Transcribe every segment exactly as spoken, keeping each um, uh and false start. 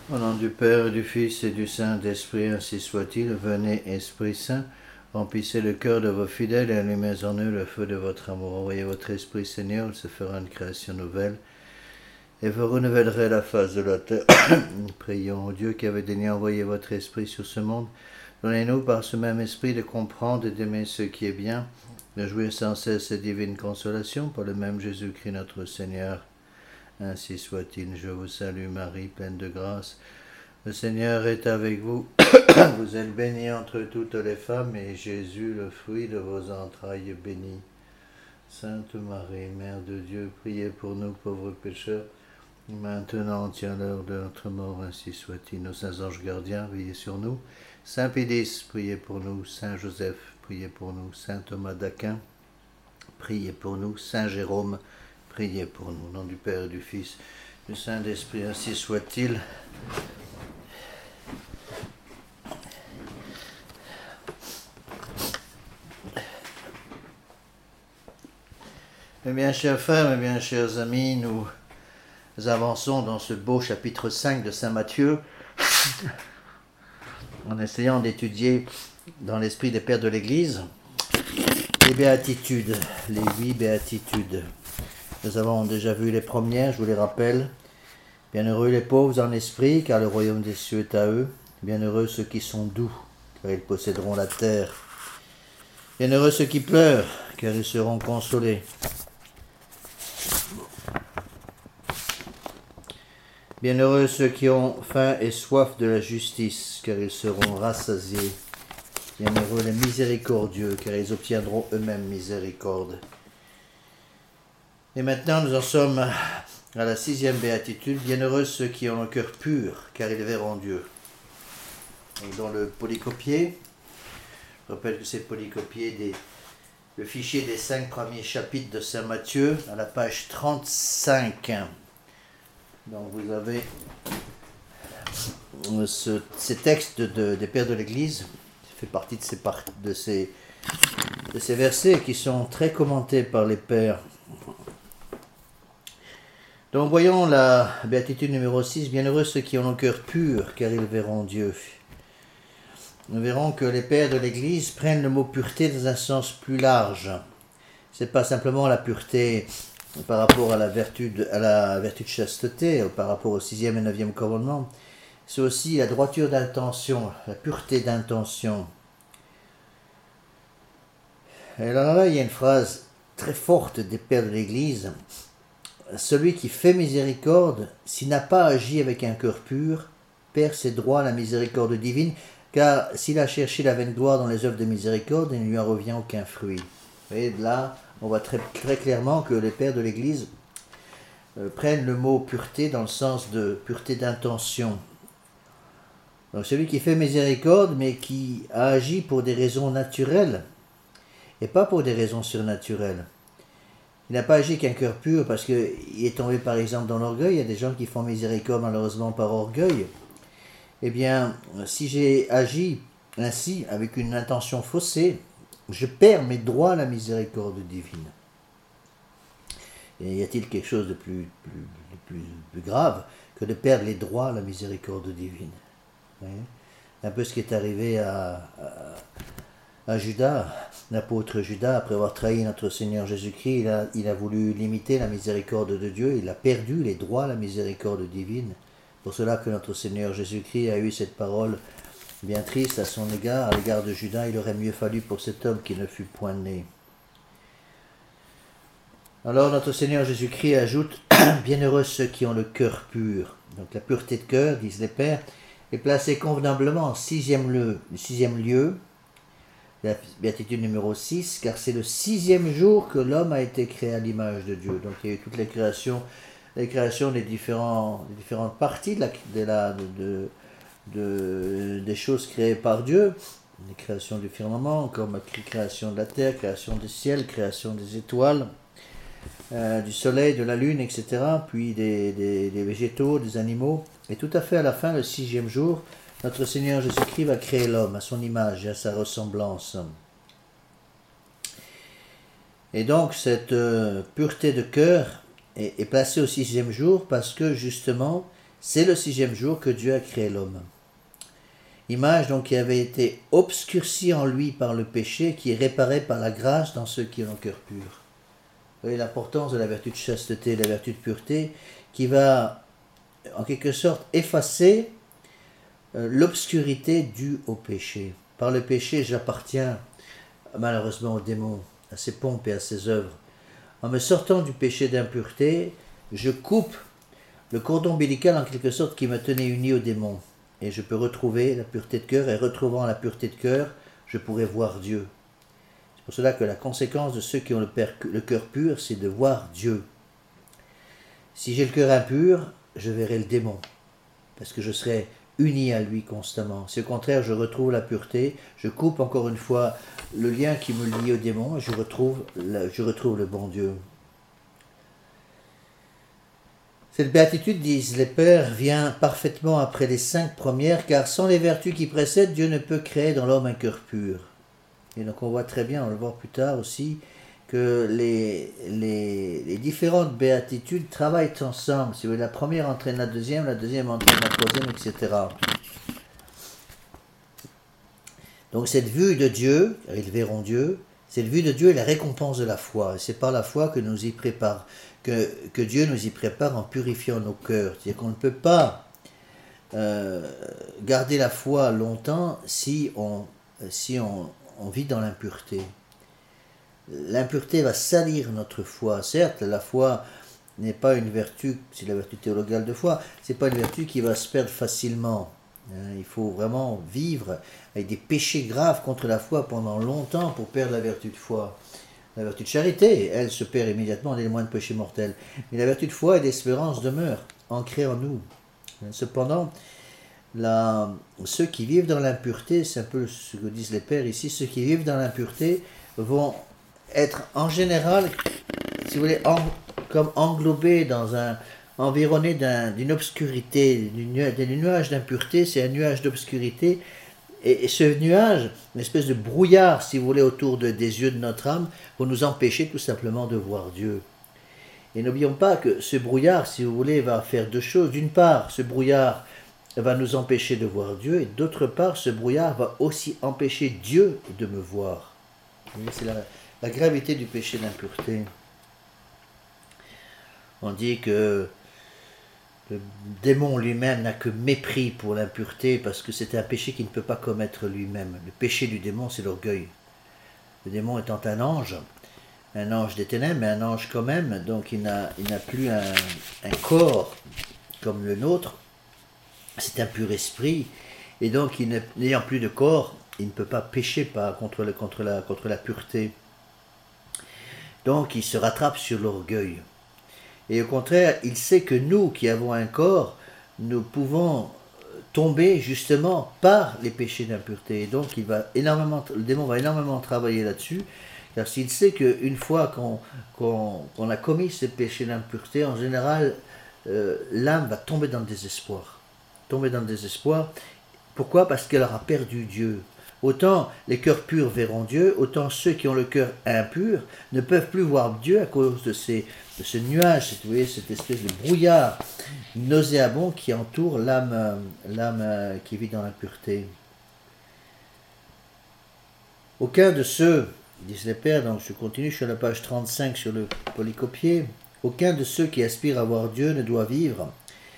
Au nom du Père, et du Fils et du Saint-Esprit, ainsi soit-il. Venez, Esprit Saint, remplissez le cœur de vos fidèles et allumez en eux le feu de votre amour. Envoyez votre Esprit, Seigneur, il se fera une création nouvelle, et vous renouvellerez la face de la terre. Prions au Dieu qui avait daigné envoyer votre Esprit sur ce monde. Donnez-nous par ce même Esprit de comprendre et d'aimer ce qui est bien, de jouir sans cesse cette divine consolation par le même Jésus-Christ notre Seigneur. Ainsi soit-il. Je vous salue Marie, pleine de grâce. Le Seigneur est avec vous. Vous êtes bénie entre toutes les femmes, et Jésus, le fruit de vos entrailles, est béni. Sainte Marie, Mère de Dieu, priez pour nous pauvres pécheurs, maintenant et à l'heure de notre mort, ainsi soit-il. Nos saints anges gardiens, veillez sur nous. Saint Pédis, priez pour nous. Saint Joseph, priez pour nous. Saint Thomas d'Aquin, priez pour nous. Saint Jérôme, priez pour nous. Au nom du Père et du Fils, du Saint-Esprit, ainsi soit-il. Mes bien chers frères, mes bien chers amis, nous avançons dans ce beau chapitre cinq de Saint Matthieu, en essayant d'étudier dans l'esprit des pères de l'Église les béatitudes, les huit béatitudes. Nous avons déjà vu les premières, je vous les rappelle. Bienheureux les pauvres en esprit, car le royaume des cieux est à eux. Bienheureux ceux qui sont doux, car ils posséderont la terre. Bienheureux ceux qui pleurent, car ils seront consolés. Bienheureux ceux qui ont faim et soif de la justice, car ils seront rassasiés. Bienheureux les miséricordieux, car ils obtiendront eux-mêmes miséricorde. Et maintenant, nous en sommes à la sixième béatitude. Bienheureux ceux qui ont le cœur pur, car ils verront Dieu. Donc, dans le polycopier, je rappelle que c'est polycopier des, le fichier des cinq premiers chapitres de Saint Matthieu, à la page trente-cinq. Donc vous avez ce, ces textes de, des pères de l'Église, qui fait partie de ces, de, ces, de ces versets qui sont très commentés par les pères. Donc voyons la béatitude numéro six, bienheureux ceux qui ont le cœur pur, car ils verront Dieu. Nous verrons que les pères de l'Église prennent le mot pureté dans un sens plus large. Ce n'est pas simplement la pureté par rapport à la vertu de, à la vertu de chasteté, par rapport au sixième et neuvième commandement, c'est aussi la droiture d'intention, la pureté d'intention. Et là, là, il y a une phrase très forte des pères de l'Église. Celui qui fait miséricorde, s'il n'a pas agi avec un cœur pur, perd ses droits à la miséricorde divine, car s'il a cherché la vaine gloire dans les œuvres de miséricorde, il ne lui en revient aucun fruit. Et là, on voit très, très clairement que les pères de l'Église euh, prennent le mot pureté dans le sens de pureté d'intention. Donc celui qui fait miséricorde, mais qui a agi pour des raisons naturelles, et pas pour des raisons surnaturelles. Il n'a pas agi qu'un cœur pur parce qu'il est tombé par exemple dans l'orgueil. Il y a des gens qui font miséricorde malheureusement par orgueil. Eh bien, si j'ai agi ainsi, avec une intention faussée, je perds mes droits à la miséricorde divine. Et y a-t-il quelque chose de plus, plus, plus, plus grave que de perdre les droits à la miséricorde divine? Oui. Un peu ce qui est arrivé à, à, à Judas, l'apôtre Judas, après avoir trahi notre Seigneur Jésus-Christ, il a, il a voulu limiter la miséricorde de Dieu, il a perdu les droits à la miséricorde divine. Pour cela que notre Seigneur Jésus-Christ a eu cette parole bien triste à son égard, à l'égard de Judas. Il aurait mieux fallu pour cet homme qu'il ne fût point né. Alors notre Seigneur Jésus-Christ ajoute « Bienheureux ceux qui ont le cœur pur ». Donc la pureté de cœur, disent les pères, est placée convenablement en sixième lieu, sixième lieu, la béatitude numéro six, car c'est le sixième jour que l'homme a été créé à l'image de Dieu. Donc il y a eu toutes les créations, les créations des, différents, des différentes parties de la, de la, de, de, de, des choses créées par Dieu, les créations du firmament, comme la création de la terre, création du ciel, création des étoiles, euh, du soleil, de la lune, et cetera, puis des, des, des végétaux, des animaux. Et tout à fait à la fin, le sixième jour, notre Seigneur Jésus-Christ va créer l'homme à son image et à sa ressemblance. Et donc cette euh, pureté de cœur est, est placée au sixième jour parce que justement C'est le sixième jour que Dieu a créé l'homme. Image donc qui avait été obscurcie en lui par le péché, qui est réparée par la grâce dans ceux qui ont le cœur pur. Vous voyez l'importance de la vertu de chasteté, de la vertu de pureté, qui va en quelque sorte effacer euh, l'obscurité due au péché. Par le péché, j'appartiens malheureusement au démon, à ses pompes et à ses œuvres. En me sortant du péché d'impureté, je coupe le cordon ombilical en quelque sorte qui me tenait uni au démon. Et je peux retrouver la pureté de cœur, et retrouvant la pureté de cœur, je pourrai voir Dieu. C'est pour cela que la conséquence de ceux qui ont le, père, le cœur pur, c'est de voir Dieu. Si j'ai le cœur impur, je verrai le démon, parce que je serai uni à lui constamment. Si au contraire je retrouve la pureté, je coupe encore une fois le lien qui me lie au démon, et je retrouve, je retrouve le bon Dieu. Cette béatitude, disent les pères, vient parfaitement après les cinq premières, car sans les vertus qui précèdent, Dieu ne peut créer dans l'homme un cœur pur. Et donc on voit très bien, on va le voir plus tard aussi, que les, les, les différentes béatitudes travaillent ensemble. Si vous voulez, la première entraîne la deuxième, la deuxième entraîne la troisième, et cetera. Donc cette vue de Dieu, car ils verront Dieu, cette vue de Dieu est la récompense de la foi. Et c'est par la foi que nous y prépare. Que, que Dieu nous y prépare en purifiant nos cœurs. C'est-à-dire qu'on ne peut pas euh, garder la foi longtemps si on, si on, on vit dans l'impureté. L'impureté va salir notre foi. Certes, la foi n'est pas une vertu, c'est la vertu théologale de foi, c'est pas une vertu qui va se perdre facilement. Il faut vraiment vivre avec des péchés graves contre la foi pendant longtemps pour perdre la vertu de foi. La vertu de charité, elle se perd immédiatement, elle est le moins de péché mortel. Mais la vertu de foi et d'espérance demeure, ancrée en nous. Cependant, la, ceux qui vivent dans l'impureté, c'est un peu ce que disent les pères ici, ceux qui vivent dans l'impureté vont être en général, si vous voulez, en, comme englobés dans un, environnés d'un, d'une obscurité, d'un nuage d'impureté, c'est un nuage d'obscurité. Et ce nuage, une espèce de brouillard, si vous voulez, autour de, des yeux de notre âme, pour nous empêcher tout simplement de voir Dieu. Et n'oublions pas que ce brouillard, si vous voulez, va faire deux choses. D'une part, ce brouillard va nous empêcher de voir Dieu, et d'autre part, ce brouillard va aussi empêcher Dieu de me voir. C'est la, la gravité du péché d'impureté. On dit que le démon lui-même n'a que mépris pour l'impureté parce que c'est un péché qu'il ne peut pas commettre lui-même. Le péché du démon, c'est l'orgueil. Le démon étant un ange, un ange des ténèbres, mais un ange quand même, donc il n'a, il n'a plus un, un corps comme le nôtre, c'est un pur esprit, et donc il n'ayant plus de corps, il ne peut pas pécher pas contre, le, contre, la, contre la pureté. Donc il se rattrape sur l'orgueil. Et au contraire, il sait que nous qui avons un corps, nous pouvons tomber justement par les péchés d'impureté. Et donc il va énormément, le démon va énormément travailler là-dessus, car s'il sait qu'une fois qu'on, qu'on, qu'on a commis ces péchés d'impureté, en général, euh, l'âme va tomber dans le désespoir. Tomber dans le désespoir. Pourquoi ? Parce qu'elle aura perdu Dieu. Autant les cœurs purs verront Dieu, autant ceux qui ont le cœur impur ne peuvent plus voir Dieu à cause de, ces, de ce nuage, vous voyez, cette espèce de brouillard nauséabond qui entoure l'âme, l'âme qui vit dans l'impureté. Aucun de ceux, disent les pères, donc je continue, je suis à la page trente-cinq sur le polycopier, aucun de ceux qui aspirent à voir Dieu ne doit vivre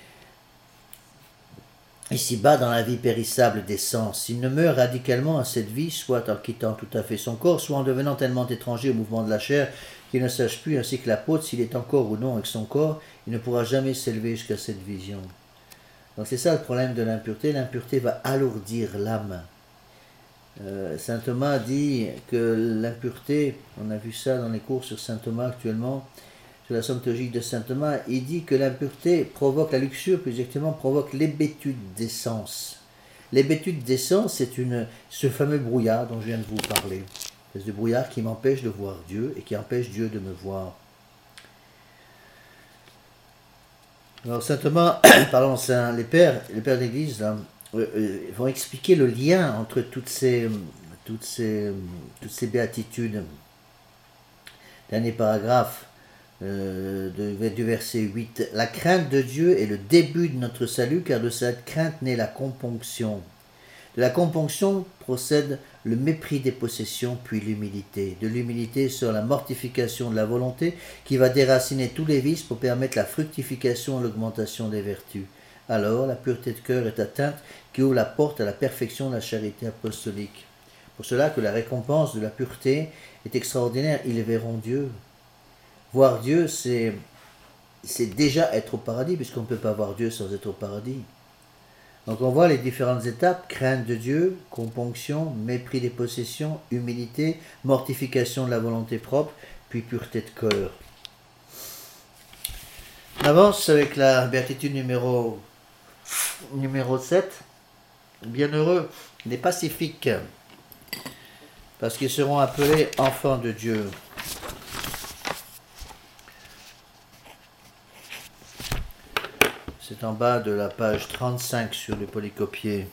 ici-bas dans la vie périssable des sens. S'il ne meurt radicalement à cette vie, soit en quittant tout à fait son corps, soit en devenant tellement étranger au mouvement de la chair qu'il ne sache plus, ainsi que l'apôtre, s'il est encore ou non avec son corps, il ne pourra jamais s'élever jusqu'à cette vision. Donc c'est ça le problème de l'impureté. L'impureté va alourdir l'âme. Euh, Saint Thomas dit que l'impureté, on a vu ça dans les cours sur Saint Thomas actuellement, sur la somptologie de Saint Thomas, il dit que l'impureté provoque, la luxure plus exactement, provoque l'hébétude des sens. L'hébétude des sens, c'est une, ce fameux brouillard dont je viens de vous parler. C'est ce brouillard qui m'empêche de voir Dieu et qui empêche Dieu de me voir. Alors Saint Thomas, pardon, Saint, les pères, les pères d'Église là, euh, euh, vont expliquer le lien entre toutes ces, toutes ces, toutes ces béatitudes. Dernier paragraphe. euh, de, du verset huit. La crainte de Dieu est le début de notre salut, car de cette crainte naît la componction. De la componction procède le mépris des possessions, puis l'humilité. De l'humilité sort la mortification de la volonté, qui va déraciner tous les vices pour permettre la fructification et l'augmentation des vertus. Alors, la pureté de cœur est atteinte, qui ouvre la porte à la perfection de la charité apostolique. Pour cela que la récompense de la pureté est extraordinaire. Ils verront Dieu. Voir Dieu, c'est, c'est déjà être au paradis, puisqu'on ne peut pas voir Dieu sans être au paradis. Donc on voit les différentes étapes: crainte de Dieu, componction, mépris des possessions, humilité, mortification de la volonté propre, puis pureté de cœur. On avance avec la béatitude numéro, numéro sept. Bienheureux les pacifiques, parce qu'ils seront appelés enfants de Dieu. C'est en bas de la page trente-cinq sur le polycopier.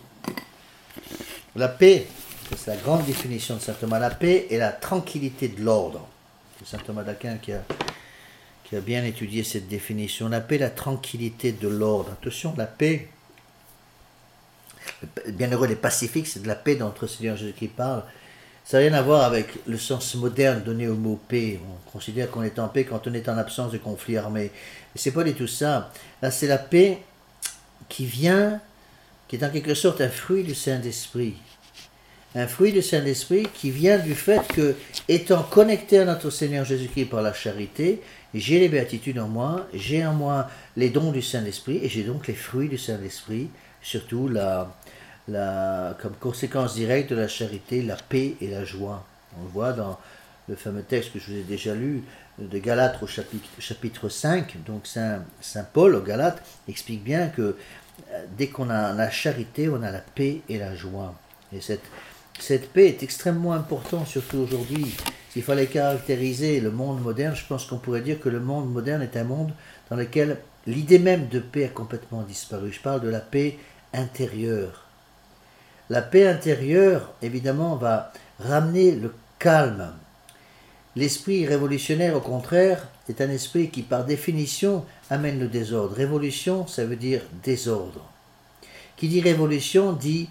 La paix, c'est la grande définition de saint Thomas. La paix est la tranquillité de l'ordre. C'est saint Thomas d'Aquin qui a, qui a bien étudié cette définition. La paix, la tranquillité de l'ordre. Attention, la paix, bienheureux les pacifiques, c'est de la paix dont notre Seigneur Jésus qui parle. Ça n'a rien à voir avec le sens moderne donné au mot paix. On considère qu'on est en paix quand on est en absence de conflit armé. Mais c'est pas du tout ça. Là, c'est la paix qui vient, qui est en quelque sorte un fruit du Saint-Esprit. Un fruit du Saint-Esprit qui vient du fait que, étant connecté à notre Seigneur Jésus-Christ par la charité, j'ai les béatitudes en moi, j'ai en moi les dons du Saint-Esprit, et j'ai donc les fruits du Saint-Esprit, surtout la... La, comme conséquence directe de la charité, la paix et la joie. On le voit dans le fameux texte que je vous ai déjà lu, de Galates au chapitre, chapitre cinq. Donc Saint, Saint Paul aux Galates explique bien que dès qu'on a la charité, on a la paix et la joie. Et cette, cette paix est extrêmement importante, surtout aujourd'hui. S'il fallait caractériser le monde moderne, je pense qu'on pourrait dire que le monde moderne est un monde dans lequel l'idée même de paix a complètement disparu. Je parle de la paix intérieure. La paix intérieure, évidemment, va ramener le calme. L'esprit révolutionnaire, au contraire, est un esprit qui, par définition, amène le désordre. Révolution, ça veut dire désordre. Qui dit révolution dit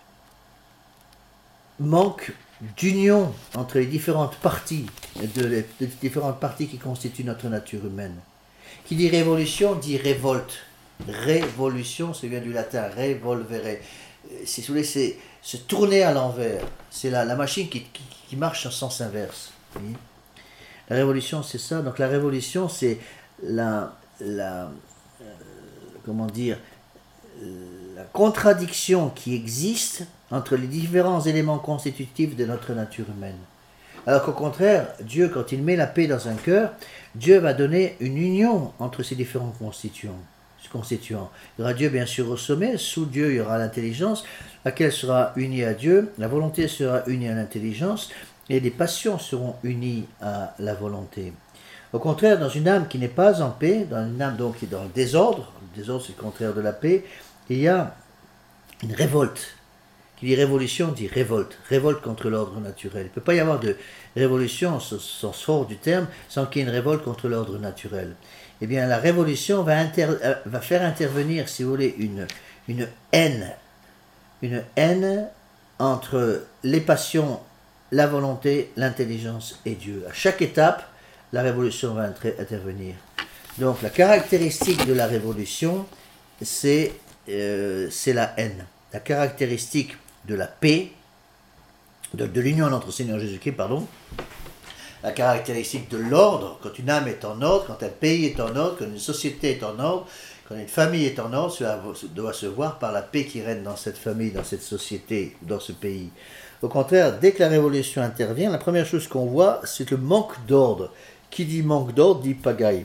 manque d'union entre les différentes parties, de les, de les différentes parties qui constituent notre nature humaine. Qui dit révolution dit révolte. Révolution, ça vient du latin revolvere. Si vous voulez, c'est se tourner à l'envers. C'est la, la machine qui, qui, qui marche en sens inverse. Oui. La révolution, c'est ça. Donc la révolution, c'est la, la euh, comment dire, la contradiction qui existe entre les différents éléments constitutifs de notre nature humaine. Alors qu'au contraire, Dieu, quand il met la paix dans un cœur, Dieu va donner une union entre ces différents constituants. constituants. Il y aura Dieu bien sûr au sommet, sous Dieu il y aura l'intelligence, laquelle sera unie à Dieu, la volonté sera unie à l'intelligence, et les passions seront unies à la volonté. Au contraire, dans une âme qui n'est pas en paix, dans une âme donc qui est dans le désordre, le désordre c'est le contraire de la paix, il y a une révolte. Qui dit révolution dit révolte, révolte contre l'ordre naturel. Il ne peut pas y avoir de révolution, au sens fort du terme, sans qu'il y ait une révolte contre l'ordre naturel. Eh bien, la révolution va, inter, va faire intervenir, si vous voulez, une, une haine. Une haine entre les passions, la volonté, l'intelligence et Dieu. À chaque étape, la révolution va intervenir. Donc, la caractéristique de la révolution, c'est, euh, c'est la haine. La caractéristique de la paix, de, de l'union entre Seigneur Jésus-Christ, pardon, la caractéristique de l'ordre, quand une âme est en ordre, quand un pays est en ordre, quand une société est en ordre, quand une famille est en ordre, cela doit se voir par la paix qui règne dans cette famille, dans cette société, dans ce pays. Au contraire, dès que la révolution intervient, la première chose qu'on voit, c'est le manque d'ordre. Qui dit manque d'ordre dit pagaille.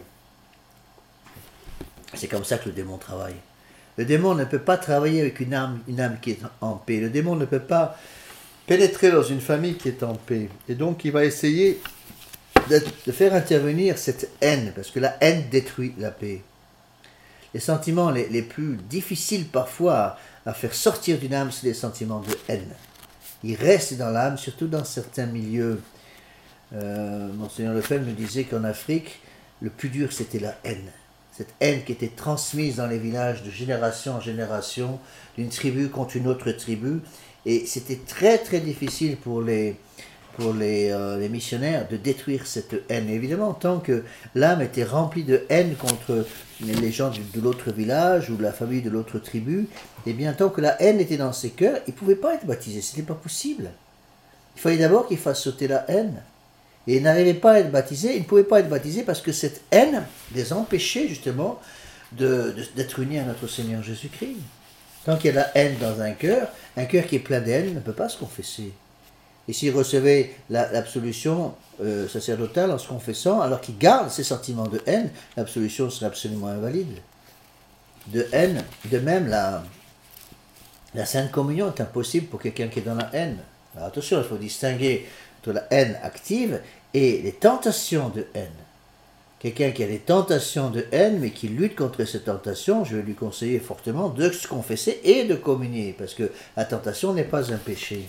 C'est comme ça que le démon travaille. Le démon ne peut pas travailler avec une âme, une âme qui est en paix. Le démon ne peut pas pénétrer dans une famille qui est en paix. Et donc, il va essayer de, de faire intervenir cette haine, parce que la haine détruit la paix. Les sentiments les, les plus difficiles parfois à, à faire sortir d'une âme, c'est les sentiments de haine. Ils restent dans l'âme, surtout dans certains milieux. Euh, Monseigneur Lefebvre me disait qu'en Afrique, le plus dur, c'était la haine. Cette haine qui était transmise dans les villages de génération en génération, d'une tribu contre une autre tribu. Et c'était très très difficile pour les, pour les, euh, les missionnaires de détruire cette haine. Et évidemment, tant que l'âme était remplie de haine contre les gens de, de l'autre village ou la famille de l'autre tribu, et bien tant que la haine était dans ses cœurs, ils ne pouvaient pas être baptisés. Ce n'était pas possible. Il fallait d'abord qu'ils fassent sauter la haine. Et ils n'arrivaient pas à être baptisés, ils ne pouvaient pas être baptisés parce que cette haine les empêchait justement de, de, d'être unis à notre Seigneur Jésus-Christ. Tant qu'il y a la haine dans un cœur, un cœur qui est plein de haine ne peut pas se confesser. Et s'il recevait la, l'absolution euh, sacerdotale en se confessant, alors qu'il garde ses sentiments de haine, l'absolution serait absolument invalide. De haine, de même, la, la Sainte Communion est impossible pour quelqu'un qui est dans la haine. Alors attention, il faut distinguer entre la haine active et les tentations de haine. Quelqu'un qui a des tentations de haine, mais qui lutte contre ces tentations, je vais lui conseiller fortement de se confesser et de communier, parce que la tentation n'est pas un péché.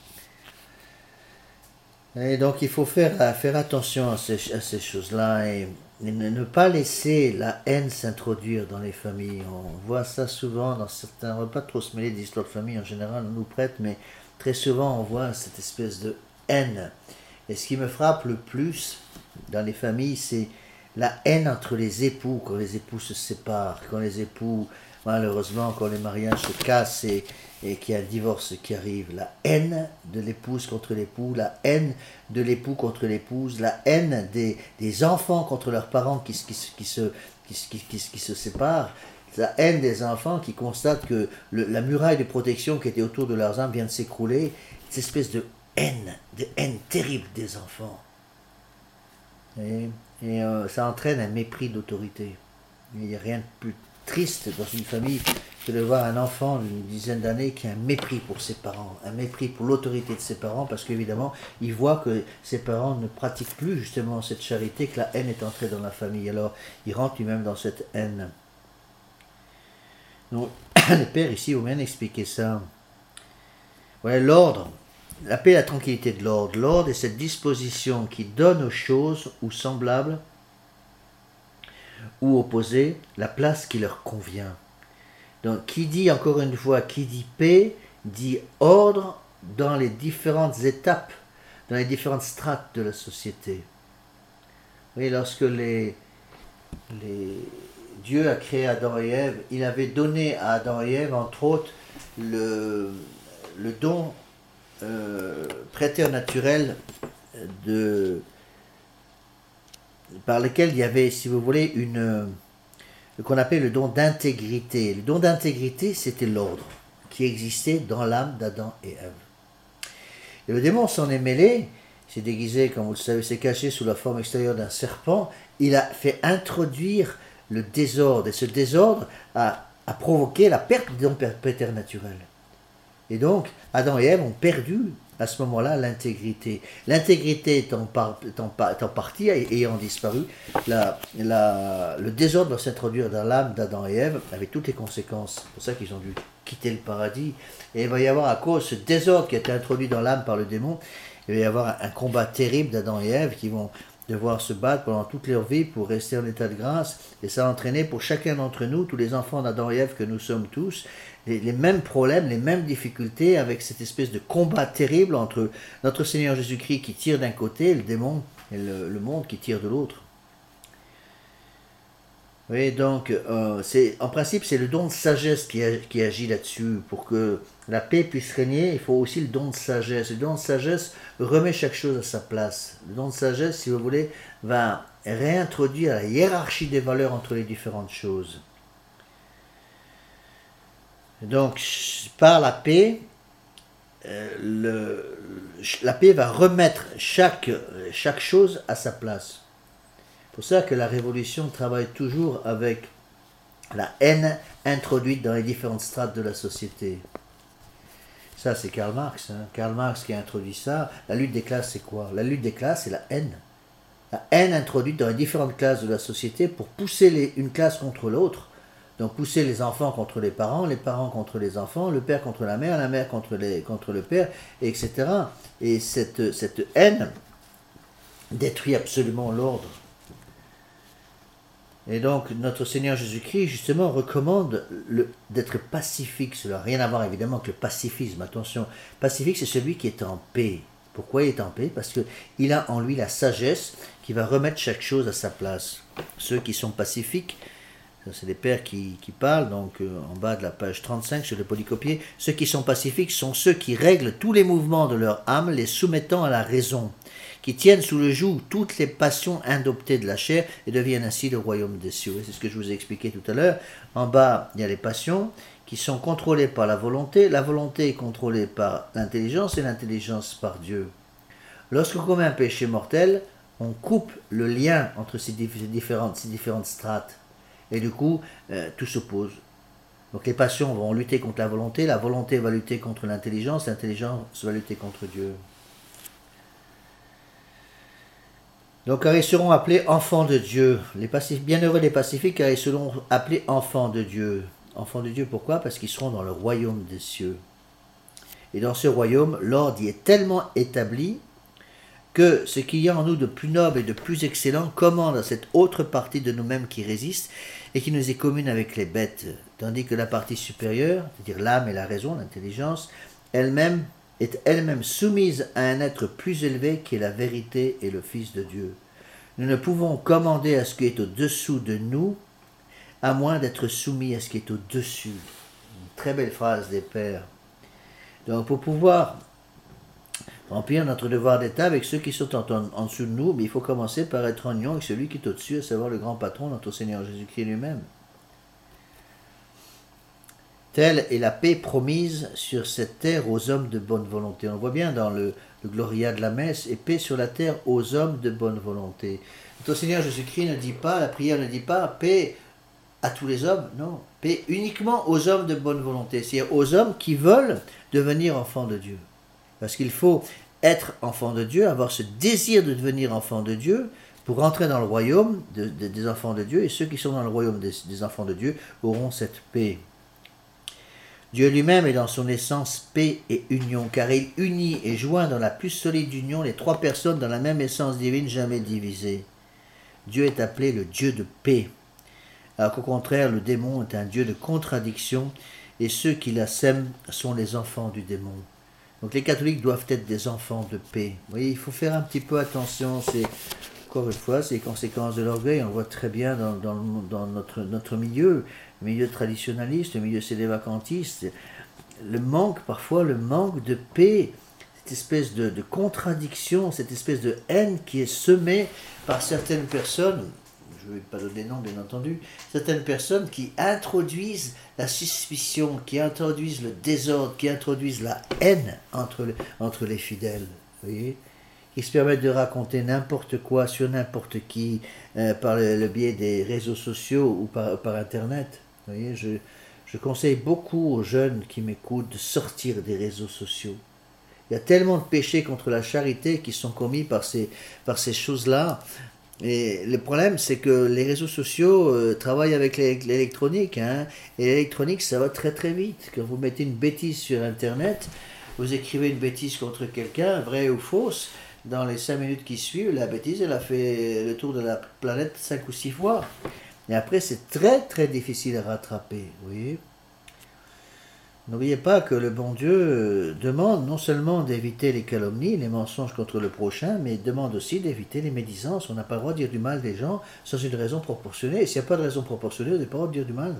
Et donc il faut faire, faire attention à ces, à ces choses-là, et, et ne pas laisser la haine s'introduire dans les familles. On voit ça souvent dans certains, on ne va pas trop se mêler d'histoires de famille en général, on nous prête, mais très souvent on voit cette espèce de haine. Et ce qui me frappe le plus dans les familles, c'est la haine entre les époux, quand les époux se séparent, quand les époux, malheureusement, quand les mariages se cassent et, et qu'il y a un divorce qui arrive. La haine de l'épouse contre l'époux, la haine de l'époux contre l'épouse, la haine des, des enfants contre leurs parents qui, qui, qui, se, qui, qui, qui, qui se séparent, la haine des enfants qui constatent que le, la muraille de protection qui était autour de leurs âmes vient de s'écrouler, cette espèce de haine, de haine terrible des enfants. Et, et euh, ça entraîne un mépris d'autorité. Il n'y a rien de plus triste dans une famille que de voir un enfant d'une dizaine d'années qui a un mépris pour ses parents, un mépris pour l'autorité de ses parents, parce qu'évidemment, il voit que ses parents ne pratiquent plus justement cette charité, que la haine est entrée dans la famille. Alors, il rentre lui-même dans cette haine. Donc, le Père ici vous bien expliquer ça. Voilà l'ordre. La paix et la tranquillité de l'ordre. L'ordre est cette disposition qui donne aux choses, ou semblables, ou opposées, la place qui leur convient. Donc, qui dit, encore une fois, qui dit paix, dit ordre dans les différentes étapes, dans les différentes strates de la société. Vous voyez, lorsque les, les, Dieu a créé Adam et Ève, il avait donné à Adam et Ève, entre autres, le, le don Euh, préternaturel de, par lequel il y avait, si vous voulez, une, ce qu'on appelle le don d'intégrité. Le don d'intégrité, c'était l'ordre qui existait dans l'âme d'Adam et Ève. Et le démon s'en est mêlé, s'est déguisé, comme vous le savez, s'est caché sous la forme extérieure d'un serpent. Il a fait introduire le désordre, et ce désordre a, a provoqué la perte du don préternaturel. Et donc, Adam et Ève ont perdu à ce moment-là l'intégrité. L'intégrité étant, par, étant, étant partie, ayant disparu, la, la, le désordre doit s'introduire dans l'âme d'Adam et Ève avec toutes les conséquences. C'est pour ça qu'ils ont dû quitter le paradis. Et il va y avoir, à cause de ce désordre qui a été introduit dans l'âme par le démon, il va y avoir un, un combat terrible d'Adam et Ève qui vont devoir se battre pendant toute leur vie pour rester en état de grâce. Et ça a entraîné pour chacun d'entre nous, tous les enfants d'Adam et Ève que nous sommes tous, Les, les mêmes problèmes, les mêmes difficultés, avec cette espèce de combat terrible entre notre Seigneur Jésus-Christ qui tire d'un côté, et le démon et le, le monde qui tire de l'autre. Oui, donc, euh, c'est, en principe, c'est le don de sagesse qui, a, qui agit là-dessus. Pour que la paix puisse régner, il faut aussi le don de sagesse. Le don de sagesse remet chaque chose à sa place. Le don de sagesse, si vous voulez, va réintroduire la hiérarchie des valeurs entre les différentes choses. Donc, par la paix, euh, le, la paix va remettre chaque, chaque chose à sa place. C'est pour ça que la Révolution travaille toujours avec la haine introduite dans les différentes strates de la société. Ça, c'est Karl Marx. Hein. Karl Marx qui a introduit ça. La lutte des classes, c'est quoi? La lutte des classes, c'est la haine. La haine introduite dans les différentes classes de la société pour pousser les, une classe contre l'autre. Donc pousser les enfants contre les parents, les parents contre les enfants, le père contre la mère, la mère contre, les, contre le père, et cetera. Et cette, cette haine détruit absolument l'ordre. Et donc, notre Seigneur Jésus-Christ, justement, recommande d'être pacifique. Cela n'a rien à voir, évidemment, avec le pacifisme. Attention, pacifique, c'est celui qui est en paix. Pourquoi il est en paix? Parce qu'il a en lui la sagesse qui va remettre chaque chose à sa place. Ceux qui sont pacifiques, c'est les pères qui, qui parlent, donc euh, en bas de la page trente-cinq sur le polycopier, ceux qui sont pacifiques sont ceux qui règlent tous les mouvements de leur âme, les soumettant à la raison, qui tiennent sous le joug toutes les passions indoptées de la chair et deviennent ainsi le royaume des cieux. C'est ce que je vous ai expliqué tout à l'heure. En bas, il y a les passions qui sont contrôlées par la volonté. La volonté est contrôlée par l'intelligence et l'intelligence par Dieu. Lorsqu'on commet un péché mortel, on coupe le lien entre ces différentes, ces différentes strates. Et du coup, euh, tout s'oppose. Donc les passions vont lutter contre la volonté, la volonté va lutter contre l'intelligence, l'intelligence va lutter contre Dieu. Donc car ils seront appelés enfants de Dieu. Les pacifiques, bienheureux les pacifiques, car ils seront appelés enfants de Dieu. Enfants de Dieu, pourquoi? Parce qu'ils seront dans le royaume des cieux. Et dans ce royaume, l'ordre y est tellement établi que ce qu'il y a en nous de plus noble et de plus excellent commande à cette autre partie de nous-mêmes qui résiste et qui nous est commune avec les bêtes, tandis que la partie supérieure, c'est-à-dire l'âme et la raison, l'intelligence, elle-même est elle-même soumise à un être plus élevé qui est la vérité et le Fils de Dieu. Nous ne pouvons commander à ce qui est au-dessous de nous, à moins d'être soumis à ce qui est au-dessus. Une très belle phrase des pères. Donc pour pouvoir remplir notre devoir d'État avec ceux qui sont en, en, en dessous de nous, mais il faut commencer par être en union avec celui qui est au-dessus, à savoir le grand patron, notre Seigneur Jésus-Christ lui-même. Telle est la paix promise sur cette terre aux hommes de bonne volonté. On le voit bien dans le, le Gloria de la messe, et paix sur la terre aux hommes de bonne volonté. Notre Seigneur Jésus-Christ ne dit pas, la prière ne dit pas paix à tous les hommes, non, paix uniquement aux hommes de bonne volonté, c'est-à-dire aux hommes qui veulent devenir enfants de Dieu. Parce qu'il faut être enfant de Dieu, avoir ce désir de devenir enfant de Dieu pour entrer dans le royaume de, de, des enfants de Dieu, et ceux qui sont dans le royaume des, des enfants de Dieu auront cette paix. Dieu lui-même est dans son essence paix et union, car il unit et joint dans la plus solide union les trois personnes dans la même essence divine jamais divisée. Dieu est appelé le Dieu de paix, alors qu'au contraire le démon est un Dieu de contradiction, et ceux qui la sèment sont les enfants du démon. Donc les catholiques doivent être des enfants de paix. Vous voyez, il faut faire un petit peu attention, c'est, encore une fois, c'est les conséquences de l'orgueil, on le voit très bien dans, dans, dans notre, notre milieu, le milieu traditionnaliste, le milieu sédévacantiste, le manque, parfois le manque de paix, cette espèce de, de contradiction, cette espèce de haine qui est semée par certaines personnes, je ne vais pas donner nom bien entendu, certaines personnes qui introduisent la suspicion, qui introduisent le désordre, qui introduisent la haine entre, le, entre les fidèles, vous voyez, qui se permettent de raconter n'importe quoi sur n'importe qui euh, par le, le biais des réseaux sociaux ou par, par Internet. Vous voyez, je, je conseille beaucoup aux jeunes qui m'écoutent de sortir des réseaux sociaux. Il y a tellement de péchés contre la charité qui sont commis par ces, par ces choses-là. Et le problème, c'est que les réseaux sociaux euh, travaillent avec l'électronique, hein, et l'électronique, ça va très très vite. Quand vous mettez une bêtise sur Internet, vous écrivez une bêtise contre quelqu'un, vraie ou fausse, dans les cinq minutes qui suivent, la bêtise, elle a fait le tour de la planète cinq ou six fois. Et après, c'est très très difficile à rattraper, vous voyez. N'oubliez pas que le bon Dieu demande non seulement d'éviter les calomnies, les mensonges contre le prochain, mais il demande aussi d'éviter les médisances. On n'a pas le droit de dire du mal des gens sans une raison proportionnée. Et s'il n'y a pas de raison proportionnée, on n'a pas le droit de dire du mal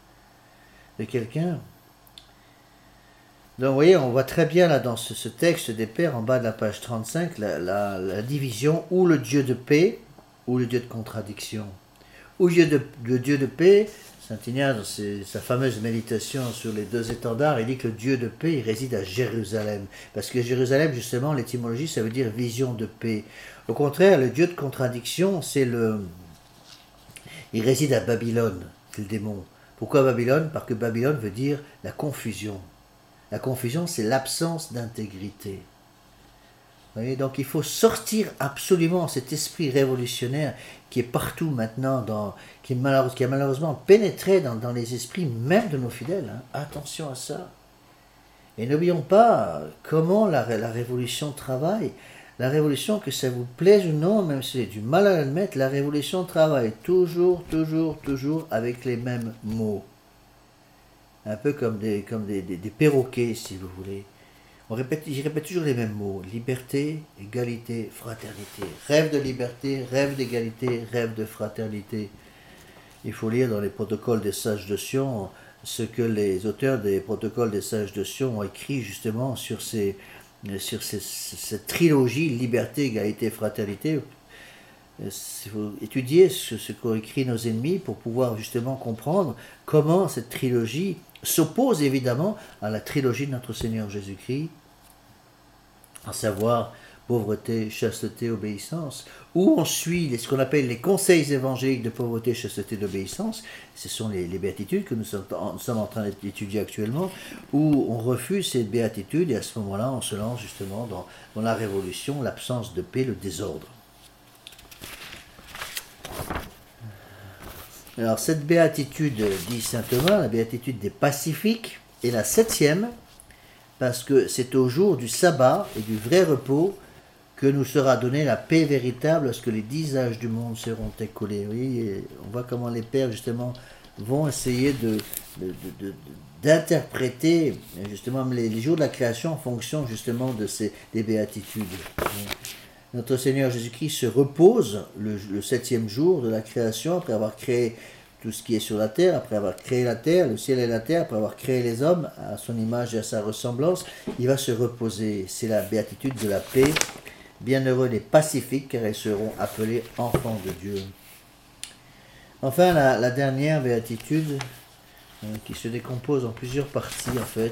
de quelqu'un. Donc vous voyez, on voit très bien là dans ce, ce texte des Pères, en bas de la page trente-cinq, la, la, la division ou le Dieu de paix ou le Dieu de contradiction. Ou le Dieu de, le Dieu de paix, Saint Ignace, dans ses, sa fameuse méditation sur les deux étendards, il dit que le Dieu de paix, il réside à Jérusalem. Parce que Jérusalem, justement, l'étymologie, ça veut dire vision de paix. Au contraire, le Dieu de contradiction, c'est le... il réside à Babylone, c'est le démon. Pourquoi Babylone? Parce que Babylone veut dire la confusion. La confusion, c'est l'absence d'intégrité. Vous voyez, donc il faut sortir absolument cet esprit révolutionnaire qui est partout maintenant, dans, qui, est malheure, qui a malheureusement pénétré dans, dans les esprits même de nos fidèles. Hein. Attention à ça. Et n'oublions pas comment la, la révolution travaille la révolution, que ça vous plaise ou non, même si vous avez du mal à l'admettre, la révolution travaille toujours, toujours, toujours avec les mêmes mots. Un peu comme des, comme des, des, des perroquets, si vous voulez. On répète, j'y répète toujours les mêmes mots. Liberté, égalité, fraternité. Rêve de liberté, rêve d'égalité, rêve de fraternité. Il faut lire dans les protocoles des sages de Sion ce que les auteurs des protocoles des sages de Sion ont écrit justement sur, ces, sur ces, cette trilogie liberté, égalité, fraternité. Il faut étudier ce, ce qu'ont écrit nos ennemis pour pouvoir justement comprendre comment cette trilogie s'oppose évidemment à la trilogie de notre Seigneur Jésus-Christ, à savoir pauvreté, chasteté, obéissance, où on suit ce qu'on appelle les conseils évangéliques de pauvreté, chasteté, d'obéissance. Ce sont les, les béatitudes que nous sommes, en, nous sommes en train d'étudier actuellement, où on refuse ces béatitudes et à ce moment-là, on se lance justement dans, dans la révolution, l'absence de paix, le désordre. Alors cette béatitude, dit saint Thomas, la béatitude des pacifiques, est la septième, parce que c'est au jour du sabbat et du vrai repos que nous sera donnée la paix véritable lorsque les dix âges du monde seront écoulés. Oui, on voit comment les pères justement vont essayer de, de, de, de, d'interpréter justement les, les jours de la création en fonction justement de ces, des béatitudes. Notre Seigneur Jésus-Christ se repose le, le septième jour de la création, après avoir créé tout ce qui est sur la terre, après avoir créé la terre, le ciel et la terre, après avoir créé les hommes à son image et à sa ressemblance, il va se reposer. C'est la béatitude de la paix. Bienheureux les pacifiques, car ils seront appelés enfants de Dieu. Enfin, la, la dernière béatitude, euh, qui se décompose en plusieurs parties en fait.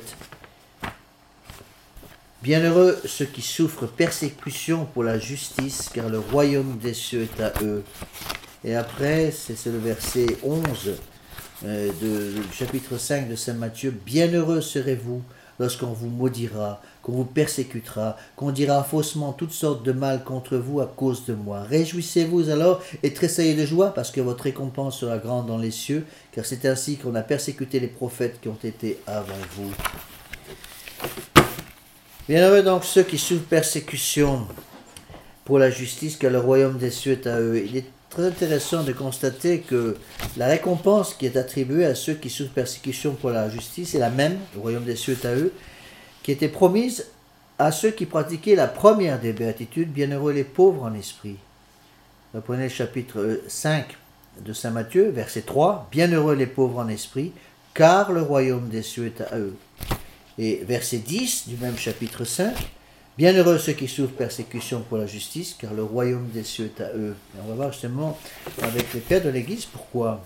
Bienheureux ceux qui souffrent persécution pour la justice, car le royaume des cieux est à eux. Et après, c'est, c'est le verset onze euh, de, du chapitre cinq de saint Matthieu. Bienheureux serez-vous lorsqu'on vous maudira, qu'on vous persécutera, qu'on dira faussement toutes sortes de mal contre vous à cause de moi. Réjouissez-vous alors et tressaillez de joie, parce que votre récompense sera grande dans les cieux, car c'est ainsi qu'on a persécuté les prophètes qui ont été avant vous. Bienheureux donc ceux qui souffrent persécution pour la justice, car le royaume des cieux est à eux. Il est très intéressant de constater que la récompense qui est attribuée à ceux qui souffrent persécution pour la justice est la même, le royaume des cieux est à eux, qui était promise à ceux qui pratiquaient la première des béatitudes, bienheureux les pauvres en esprit. Reprenez le chapitre cinq de saint Matthieu, verset trois, bienheureux les pauvres en esprit, car le royaume des cieux est à eux. Et verset dix du même chapitre cinq, bienheureux ceux qui souffrent persécution pour la justice, car le royaume des cieux est à eux. Et on va voir justement avec les pères de l'Église pourquoi.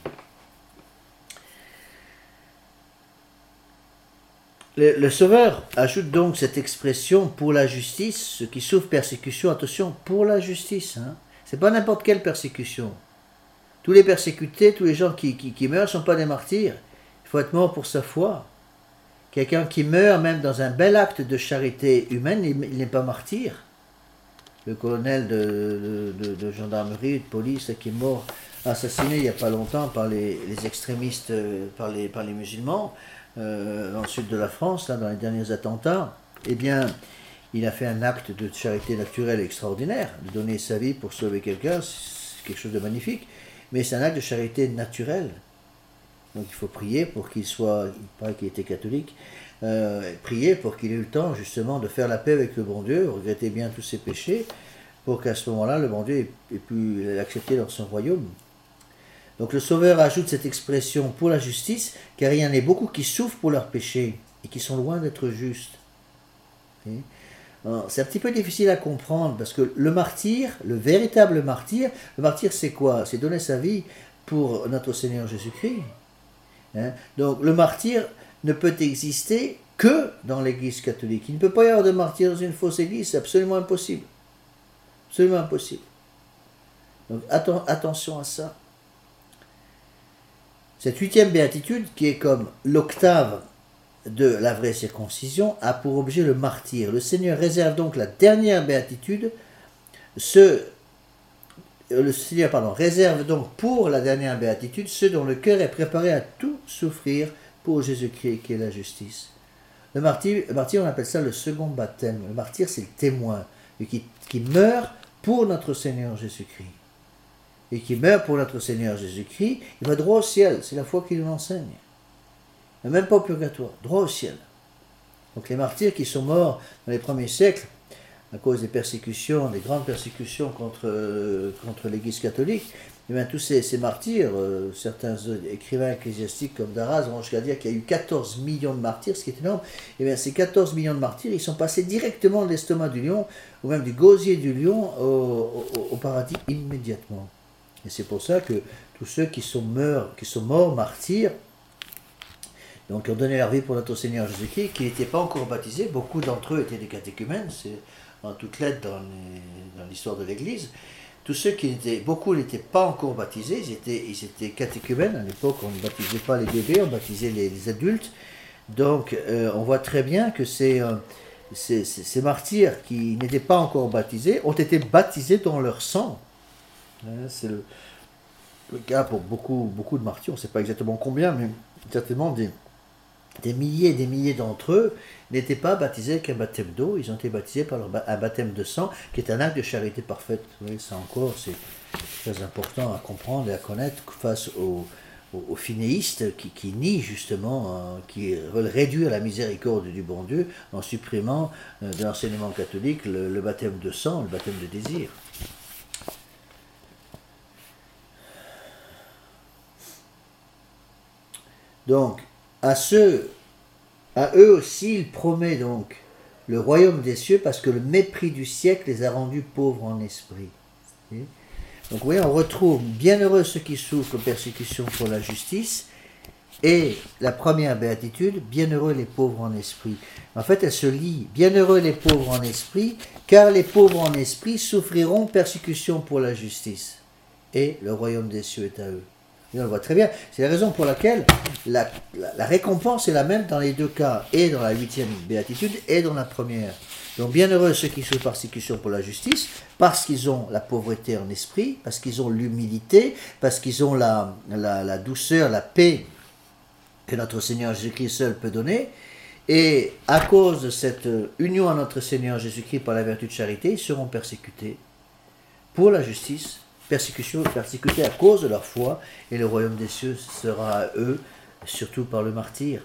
Le, le Sauveur ajoute donc cette expression pour la justice, ceux qui souffrent persécution, attention, pour la justice. Hein. Ce n'est pas n'importe quelle persécution. Tous les persécutés, tous les gens qui, qui, qui meurent ne sont pas des martyrs. Il faut être mort pour sa foi. Quelqu'un qui meurt même dans un bel acte de charité humaine, il, il n'est pas martyr. Le colonel de, de, de, de gendarmerie, de police, qui est mort, assassiné il n'y a pas longtemps par les, les extrémistes, par les, par les musulmans, euh, dans le sud de la France, là, dans les derniers attentats, eh bien, il a fait un acte de charité naturelle extraordinaire. De donner sa vie pour sauver quelqu'un, c'est quelque chose de magnifique, mais c'est un acte de charité naturelle. Donc il faut prier pour qu'il soit, il paraît qu'il était catholique, euh, prier pour qu'il ait eu le temps justement de faire la paix avec le bon Dieu, regretter bien tous ses péchés, pour qu'à ce moment-là, le bon Dieu ait, ait pu l'accepter dans son royaume. Donc le Sauveur ajoute cette expression pour la justice, car il y en a beaucoup qui souffrent pour leurs péchés et qui sont loin d'être justes. C'est un petit peu difficile à comprendre, parce que le martyr, le véritable martyr, le martyr c'est quoi? C'est donner sa vie pour notre Seigneur Jésus-Christ. Hein? Donc le martyr ne peut exister que dans l'Église catholique. Il ne peut pas y avoir de martyr dans une fausse Église, c'est absolument impossible. Absolument impossible. Donc atten- attention à ça. Cette huitième béatitude, qui est comme l'octave de la vraie circoncision, a pour objet le martyr. Le Seigneur réserve donc la dernière béatitude, ce Le Seigneur pardon, réserve donc pour la dernière béatitude ceux dont le cœur est préparé à tout souffrir pour Jésus-Christ qui est la justice. Le martyr, le martyr, on appelle ça le second baptême. Le martyr, c'est le témoin. et qui, qui meurt pour notre Seigneur Jésus-Christ. Et qui meurt pour notre Seigneur Jésus-Christ, il va droit au ciel. C'est la foi qui nous enseigne. Et même pas au purgatoire, droit au ciel. Donc les martyrs qui sont morts dans les premiers siècles, à cause des persécutions, des grandes persécutions contre, euh, contre l'Église catholique, et bien tous ces, ces martyrs, euh, certains écrivains ecclésiastiques comme Daraz vont jusqu'à dire qu'il y a eu quatorze millions de martyrs, ce qui est énorme. Et bien ces quatorze millions de martyrs, ils sont passés directement de l'estomac du lion, ou même du gosier du lion, au, au, au paradis immédiatement. Et c'est pour ça que tous ceux qui sont, morts, qui sont morts martyrs, donc qui ont donné leur vie pour notre Seigneur Jésus-Christ, qui n'étaient pas encore baptisés, beaucoup d'entre eux étaient des catéchumènes, c'est en toute lettre dans, les, dans l'histoire de l'Église. Tous ceux qui étaient, beaucoup n'étaient pas encore baptisés, ils étaient, ils étaient catéchumènes. À l'époque, on ne baptisait pas les bébés, on baptisait les, les adultes. Donc, euh, on voit très bien que ces, euh, ces, ces, ces martyrs qui n'étaient pas encore baptisés ont été baptisés dans leur sang. Hein, c'est le, le cas pour beaucoup, beaucoup de martyrs, on ne sait pas exactement combien, mais certainement des, des milliers et des milliers d'entre eux n'étaient pas baptisés avec un baptême d'eau, ils ont été baptisés par leur, un baptême de sang, qui est un acte de charité parfaite. Vous voyez, ça encore, c'est très important à comprendre et à connaître face aux, aux, aux finéistes qui, qui nient justement, euh, qui veulent réduire la miséricorde du bon Dieu en supprimant euh, de l'enseignement catholique le, le baptême de sang, le baptême de désir. Donc, à ceux, à eux aussi, il promet donc le royaume des cieux parce que le mépris du siècle les a rendus pauvres en esprit. Donc, vous voyez, on retrouve bienheureux ceux qui souffrent persécution pour la justice et la première béatitude, bienheureux les pauvres en esprit. En fait, elle se lie, bienheureux les pauvres en esprit, car les pauvres en esprit souffriront persécution pour la justice et le royaume des cieux est à eux. Et on le voit très bien. C'est la raison pour laquelle la, la, la récompense est la même dans les deux cas, et dans la huitième béatitude, et dans la première. Donc bienheureux ceux qui souffrent persécution pour la justice, parce qu'ils ont la pauvreté en esprit, parce qu'ils ont l'humilité, parce qu'ils ont la, la, la douceur, la paix que notre Seigneur Jésus-Christ seul peut donner. Et à cause de cette union à notre Seigneur Jésus-Christ par la vertu de charité, ils seront persécutés pour la justice, persécution, persécutés à cause de leur foi, et le royaume des cieux sera à eux, surtout par le martyr.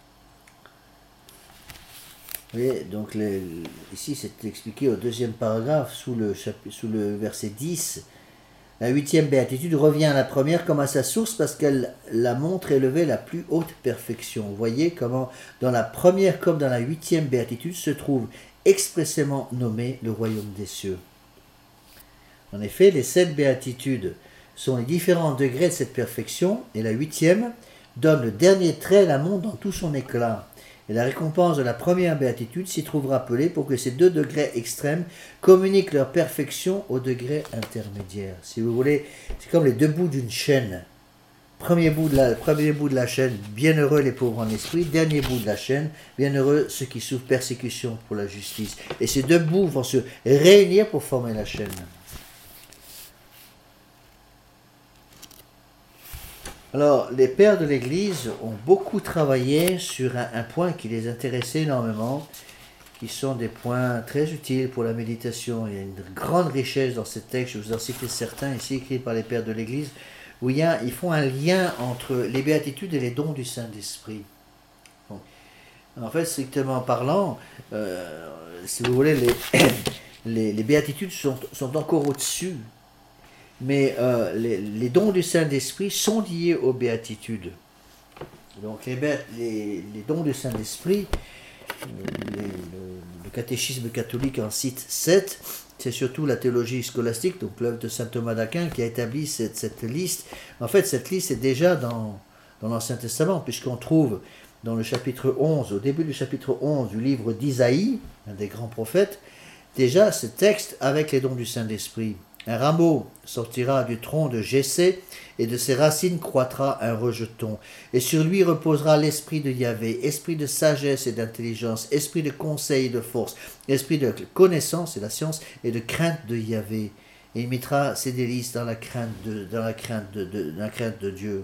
Vous voyez, donc les, ici c'est expliqué au deuxième paragraphe, sous le, chapitre, sous le verset dix, la huitième béatitude revient à la première comme à sa source parce qu'elle la montre élever la plus haute perfection. Vous voyez comment dans la première comme dans la huitième béatitude se trouve expressément nommé le royaume des cieux. En effet, les sept béatitudes sont les différents degrés de cette perfection, et la huitième donne le dernier trait, la montre dans tout son éclat. Et la récompense de la première béatitude s'y trouve rappelée pour que ces deux degrés extrêmes communiquent leur perfection au degré intermédiaire. Si vous voulez, c'est comme les deux bouts d'une chaîne. Premier bout de la, premier bout de la chaîne, bienheureux les pauvres en esprit. Dernier bout de la chaîne, bienheureux ceux qui souffrent persécution pour la justice. Et ces deux bouts vont se réunir pour former la chaîne. Alors, les pères de l'Église ont beaucoup travaillé sur un, un point qui les intéressait énormément, qui sont des points très utiles pour la méditation. Il y a une grande richesse dans ces textes, je vous en cite certains ici, écrits par les pères de l'Église, où il y a, ils font un lien entre les béatitudes et les dons du Saint-Esprit. Bon. En fait, strictement parlant, euh, si vous voulez, les, les, les béatitudes sont, sont encore au-dessus. Mais euh, les, les dons du Saint-Esprit sont liés aux béatitudes. Donc les, les, les dons du Saint-Esprit, le, le, le catéchisme catholique en cite sept, c'est surtout la théologie scolastique, donc l'œuvre de saint Thomas d'Aquin qui a établi cette, cette liste. En fait, cette liste est déjà dans, dans l'Ancien Testament, puisqu'on trouve dans le chapitre onze, au début du chapitre onze du livre d'Isaïe, un des grands prophètes, déjà ce texte avec les dons du Saint-Esprit. Un rameau sortira du tronc de Jessé, et de ses racines croîtra un rejeton. Et sur lui reposera l'esprit de Yahvé, esprit de sagesse et d'intelligence, esprit de conseil et de force, esprit de connaissance et la science, et de crainte de Yahvé. Et il mettra ses délices dans la crainte de, dans la crainte de, de, dans la crainte de Dieu.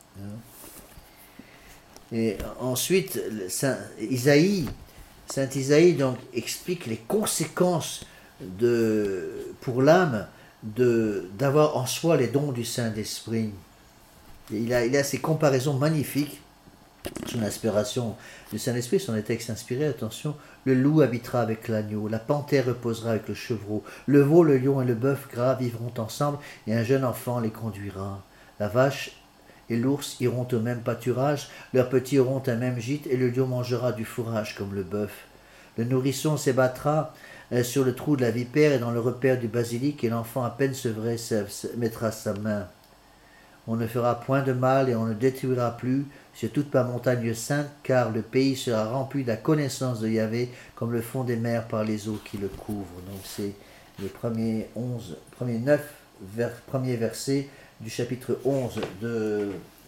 Et ensuite, Saint Isaïe, Saint Isaïe donc explique les conséquences de, pour l'âme de, d'avoir en soi les dons du Saint-Esprit. Il a, il a ces comparaisons magnifiques. Son inspiration du Saint-Esprit, son texte inspiré, attention, le loup habitera avec l'agneau, la panthère reposera avec le chevreau, le veau, le lion et le bœuf gras vivront ensemble, et un jeune enfant les conduira. La vache et l'ours iront au même pâturage, leurs petits auront un même gîte, et le lion mangera du fourrage comme le bœuf. Le nourrisson s'ébattra sur le trou de la vipère et dans le repère du basilic, et l'enfant à peine sevré mettra sa main. On ne fera point de mal et on ne détruira plus sur toute ma montagne sainte, car le pays sera rempli de la connaissance de Yahvé, comme le fond des mers par les eaux qui le couvrent. Donc c'est les premiers onze, premiers neuf vers, premiers versets du chapitre onze de, euh,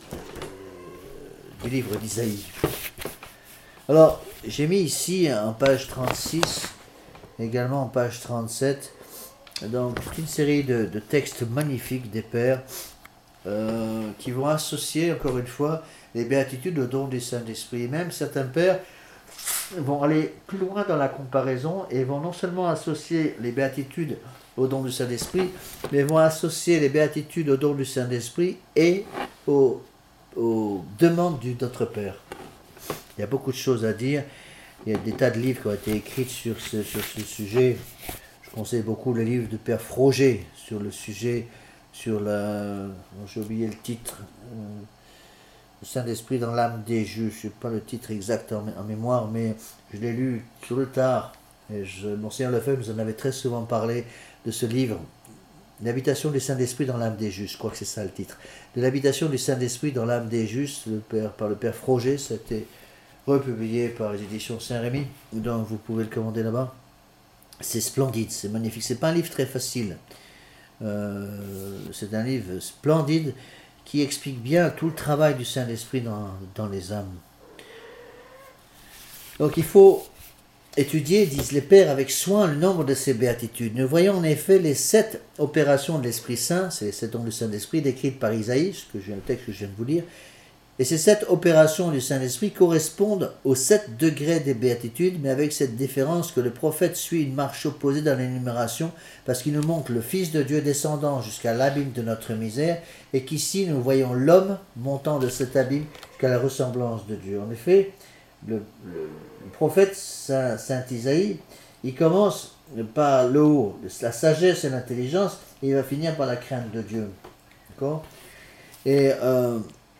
du livre d'Isaïe. Alors, j'ai mis ici en page trente-six, également en page trente-sept, donc toute une série de, de textes magnifiques des pères, Euh, qui vont associer, encore une fois, les béatitudes au don du Saint-Esprit. Et même certains pères vont aller plus loin dans la comparaison et vont non seulement associer les béatitudes au don du Saint-Esprit, mais vont associer les béatitudes au don du Saint-Esprit et aux, aux demandes du Notre Père. Il y a beaucoup de choses à dire. Il y a des tas de livres qui ont été écrits sur ce, sur ce sujet. Je conseille beaucoup le livre de Père Froger sur le sujet sur la... j'ai oublié le titre, euh, le Saint-Esprit dans l'âme des justes, je ne sais pas le titre exact en, en mémoire, mais je l'ai lu sur le tard, et je, Monseigneur Lefebvre nous en avait très souvent parlé de ce livre, L'habitation du Saint-Esprit dans l'âme des justes, je crois que c'est ça le titre, de l'habitation du Saint-Esprit dans l'âme des justes, le père, par le Père Froger, ça a été republié par les éditions Saint-Rémy, donc vous pouvez le commander là-bas. C'est splendide, c'est magnifique, c'est pas un livre très facile. Euh, c'est un livre splendide qui explique bien tout le travail du Saint-Esprit dans, dans les âmes. Donc il faut étudier, disent les pères, avec soin le nombre de ces béatitudes. Nous voyons en effet les sept opérations de l'Esprit Saint, c'est les sept dons du Saint-Esprit décrites par Isaïe, ce que j'ai le texte que je viens de vous lire. Et ces sept opérations du Saint-Esprit correspondent aux sept degrés des béatitudes, mais avec cette différence que le prophète suit une marche opposée dans l'énumération, parce qu'il nous montre le Fils de Dieu descendant jusqu'à l'abîme de notre misère, et qu'ici nous voyons l'homme montant de cet abîme jusqu'à la ressemblance de Dieu. En effet, le, le, le prophète Saint, Saint Isaïe, il commence par le haut, la sagesse et l'intelligence, et il va finir par la crainte de Dieu. D'accord ? Et... Euh,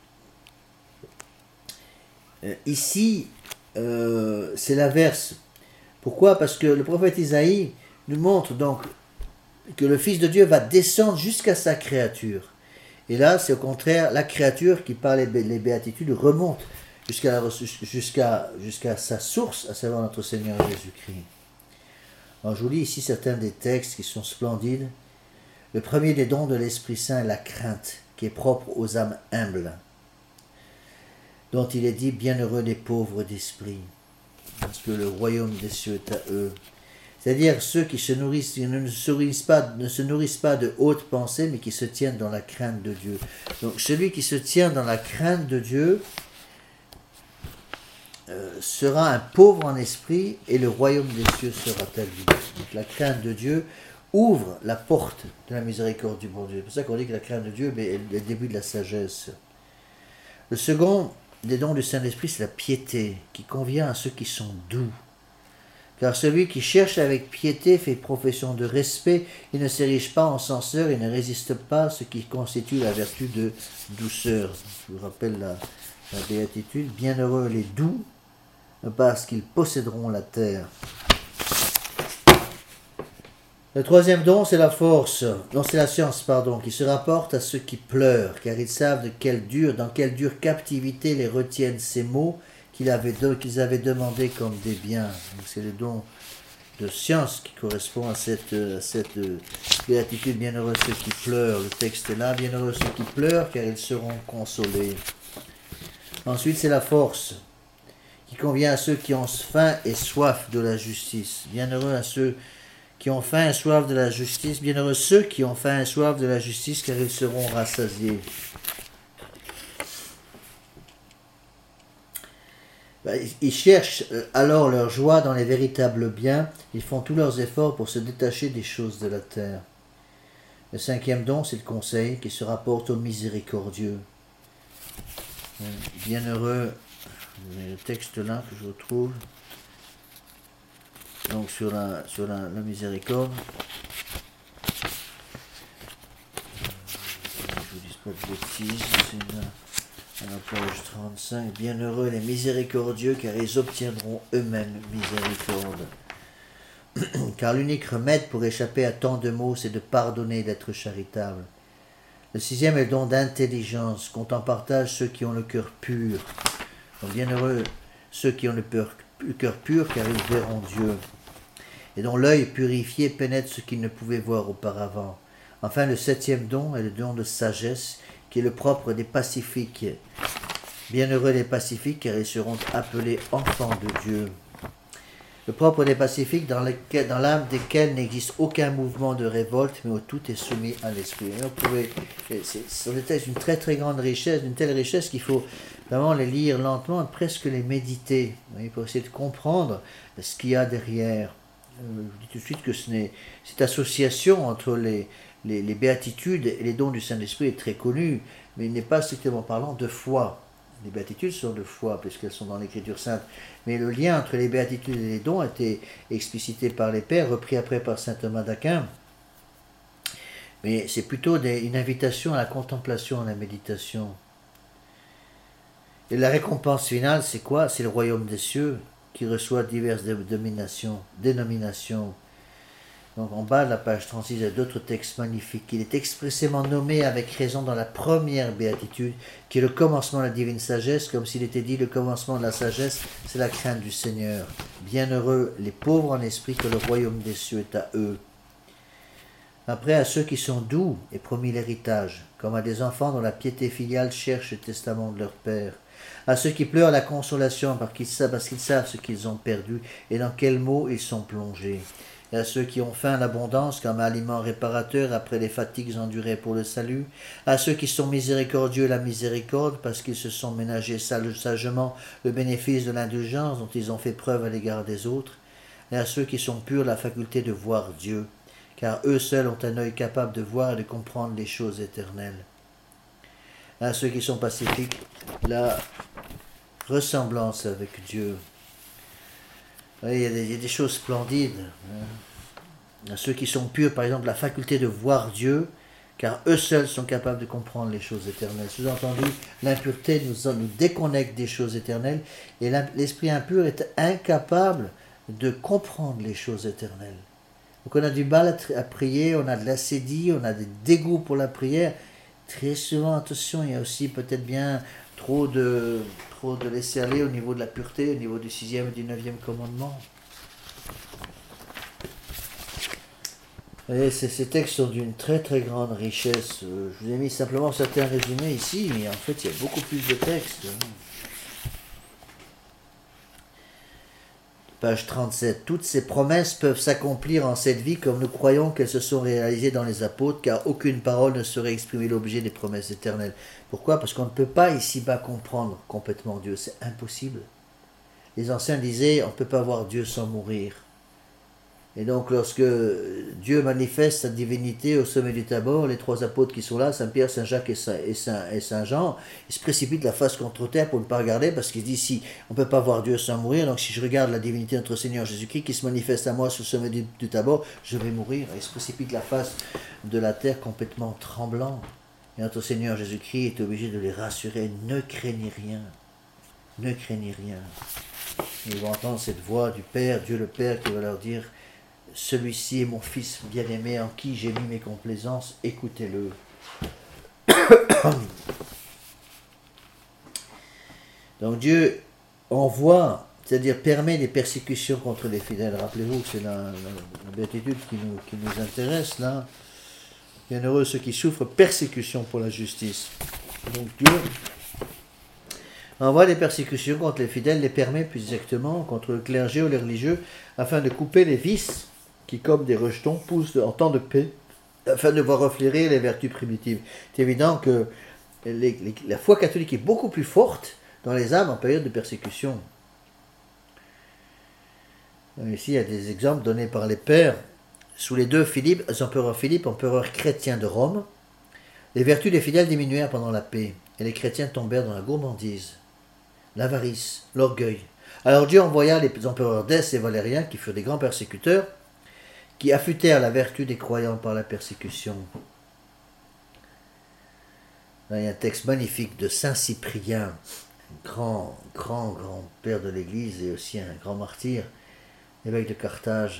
Ici, euh, c'est l'inverse. Pourquoi ? Parce que le prophète Isaïe nous montre donc que le Fils de Dieu va descendre jusqu'à sa créature. Et là, c'est au contraire la créature qui, par les, les béatitudes, remonte jusqu'à, jusqu'à, jusqu'à sa source, à savoir notre Seigneur Jésus-Christ. Alors, je vous lis ici certains des textes qui sont splendides. Le premier des dons de l'Esprit Saint est la crainte, qui est propre aux âmes humbles, dont il est dit, bienheureux les pauvres d'esprit, parce que le royaume des cieux est à eux. C'est-à-dire ceux qui se nourrissent, qui ne se nourrissent pas, ne se nourrissent pas de hautes pensées, mais qui se tiennent dans la crainte de Dieu. Donc celui qui se tient dans la crainte de Dieu euh, sera un pauvre en esprit, et le royaume des cieux sera à lui. Donc la crainte de Dieu ouvre la porte de la miséricorde du bon Dieu. C'est pour ça qu'on dit que la crainte de Dieu est le début de la sagesse. Le second des dons du Saint-Esprit, c'est la piété, qui convient à ceux qui sont doux. Car celui qui cherche avec piété fait profession de respect, il ne s'érige pas en censeur, il ne résiste pas à ce qui constitue la vertu de douceur. Je vous rappelle la, la béatitude, bienheureux les doux, parce qu'ils posséderont la terre. Le troisième don, c'est la force, non, c'est la science, pardon, qui se rapporte à ceux qui pleurent, car ils savent de quelle dure, dans quelle dure captivité les retiennent ces mots qu'ils avaient, qu'ils avaient demandés comme des biens. Donc c'est le don de science qui correspond à cette, à cette béatitude, bienheureux ceux qui pleurent. Le texte est là, bienheureux ceux qui pleurent, car ils seront consolés. Ensuite, c'est la force, qui convient à ceux qui ont faim et soif de la justice. Bienheureux à ceux qui ont faim et soif de la justice, bienheureux ceux qui ont faim et soif de la justice, car ils seront rassasiés. Ils cherchent alors leur joie dans les véritables biens, ils font tous leurs efforts pour se détacher des choses de la terre. Le cinquième don, c'est le conseil qui se rapporte au miséricordieux. Bienheureux, le texte là que je retrouve, donc sur la, sur la, la miséricorde. Je ne vous dis pas de bêtises, c'est là. À la page trente-cinq, bienheureux les miséricordieux, car ils obtiendront eux-mêmes miséricorde. Car l'unique remède pour échapper à tant de maux, c'est de pardonner et d'être charitable. Le sixième est le don d'intelligence, qu'on en partage ceux qui ont le cœur pur. Donc bienheureux ceux qui ont le cœur pur, car ils verront Dieu. Et dont l'œil purifié pénètre ce qu'ils ne pouvaient voir auparavant. Enfin, le septième don est le don de sagesse, qui est le propre des pacifiques. Bienheureux les pacifiques, car ils seront appelés enfants de Dieu. Le propre des pacifiques, dans, lequel, dans l'âme desquels n'existe aucun mouvement de révolte, mais où tout est soumis à l'esprit. C'est une très très grande richesse, une telle richesse qu'il faut vraiment les lire lentement, presque les méditer, oui, pour essayer de comprendre ce qu'il y a derrière. Je vous dis tout de suite que ce n'est, cette association entre les, les, les béatitudes et les dons du Saint-Esprit est très connue, mais il n'est pas strictement parlant de foi. Les béatitudes sont de foi, puisqu'elles sont dans l'Écriture sainte. Mais le lien entre les béatitudes et les dons a été explicité par les pères, repris après par saint Thomas d'Aquin. Mais c'est plutôt des, une invitation à la contemplation, à la méditation. Et la récompense finale, c'est quoi? C'est le royaume des cieux, qui reçoit diverses dénominations. dénominations. Donc en bas de la page trente-six, il y a d'autres textes magnifiques. Il est expressément nommé avec raison dans la première béatitude, qui est le commencement de la divine sagesse, comme s'il était dit, le commencement de la sagesse, c'est la crainte du Seigneur. Bienheureux les pauvres en esprit, que le royaume des cieux est à eux. Après, à ceux qui sont doux et promis l'héritage, comme à des enfants dont la piété filiale cherche le testament de leur père. À ceux qui pleurent la consolation parce qu'ils savent, parce qu'ils savent ce qu'ils ont perdu et dans quels maux ils sont plongés. Et à ceux qui ont faim l'abondance comme aliment réparateur après les fatigues endurées pour le salut, à ceux qui sont miséricordieux la miséricorde parce qu'ils se sont ménagés sagement le bénéfice de l'indulgence dont ils ont fait preuve à l'égard des autres, et à ceux qui sont purs la faculté de voir Dieu, car eux seuls ont un œil capable de voir et de comprendre les choses éternelles. À ceux qui sont pacifiques, la ressemblance avec Dieu. Il y, a des, il y a des choses splendides. À ceux qui sont purs, par exemple, la faculté de voir Dieu, car eux seuls sont capables de comprendre les choses éternelles. Sous-entendu, l'impureté nous, nous déconnecte des choses éternelles, et l'esprit impur est incapable de comprendre les choses éternelles. Donc on a du mal à, à prier, on a de l'acédie, on a des dégoûts pour la prière. Très souvent, attention, il y a aussi peut-être bien trop de, trop de laisser aller au niveau de la pureté, au niveau du sixième et du neuvième commandement. Et ces, ces textes sont d'une très très grande richesse. Je vous ai mis simplement certains résumés ici, mais en fait il y a beaucoup plus de textes. Page trente-sept. Toutes ces promesses peuvent s'accomplir en cette vie comme nous croyons qu'elles se sont réalisées dans les apôtres, car aucune parole ne saurait exprimer l'objet des promesses éternelles. Pourquoi? Parce qu'on ne peut pas ici-bas comprendre complètement Dieu, c'est impossible. Les anciens disaient, on ne peut pas voir Dieu sans mourir. Et donc lorsque Dieu manifeste sa divinité au sommet du Tabor, les trois apôtres qui sont là, Saint Pierre, Saint Jacques et Saint, et Saint, et Saint Jean, ils se précipitent la face contre terre pour ne pas regarder, parce qu'ils disent, si on ne peut pas voir Dieu sans mourir, donc si je regarde la divinité de notre Seigneur Jésus-Christ qui se manifeste à moi sur le sommet du, du Tabor, je vais mourir. Et ils se précipitent la face de la terre complètement tremblant. Et notre Seigneur Jésus-Christ est obligé de les rassurer, ne craignez rien, ne craignez rien. Et ils vont entendre cette voix du Père, Dieu le Père, qui va leur dire, celui-ci est mon fils bien-aimé en qui j'ai mis mes complaisances, écoutez-le. Donc Dieu envoie, c'est-à-dire permet des persécutions contre les fidèles. Rappelez-vous que c'est la, la, la béatitude qui nous, qui nous intéresse là. Bienheureux ceux qui souffrent persécution pour la justice. Donc Dieu envoie des persécutions contre les fidèles, les permet plus exactement contre le clergé ou les religieux, afin de couper les vices qui, comme des rejetons, poussent en temps de paix, afin de voir refléter les vertus primitives. C'est évident que les, les, la foi catholique est beaucoup plus forte dans les âmes en période de persécution. Ici, il y a des exemples donnés par les pères. Sous les deux Philippe, empereurs Philippe, empereur chrétien de Rome, les vertus des fidèles diminuèrent pendant la paix, et les chrétiens tombèrent dans la gourmandise, l'avarice, l'orgueil. Alors Dieu envoya les empereurs d'Est et Valérien, qui furent des grands persécuteurs, qui affûtèrent la vertu des croyants par la persécution. Là, il y a un texte magnifique de Saint Cyprien, grand, grand, grand père de l'Église et aussi un grand martyr, évêque de Carthage.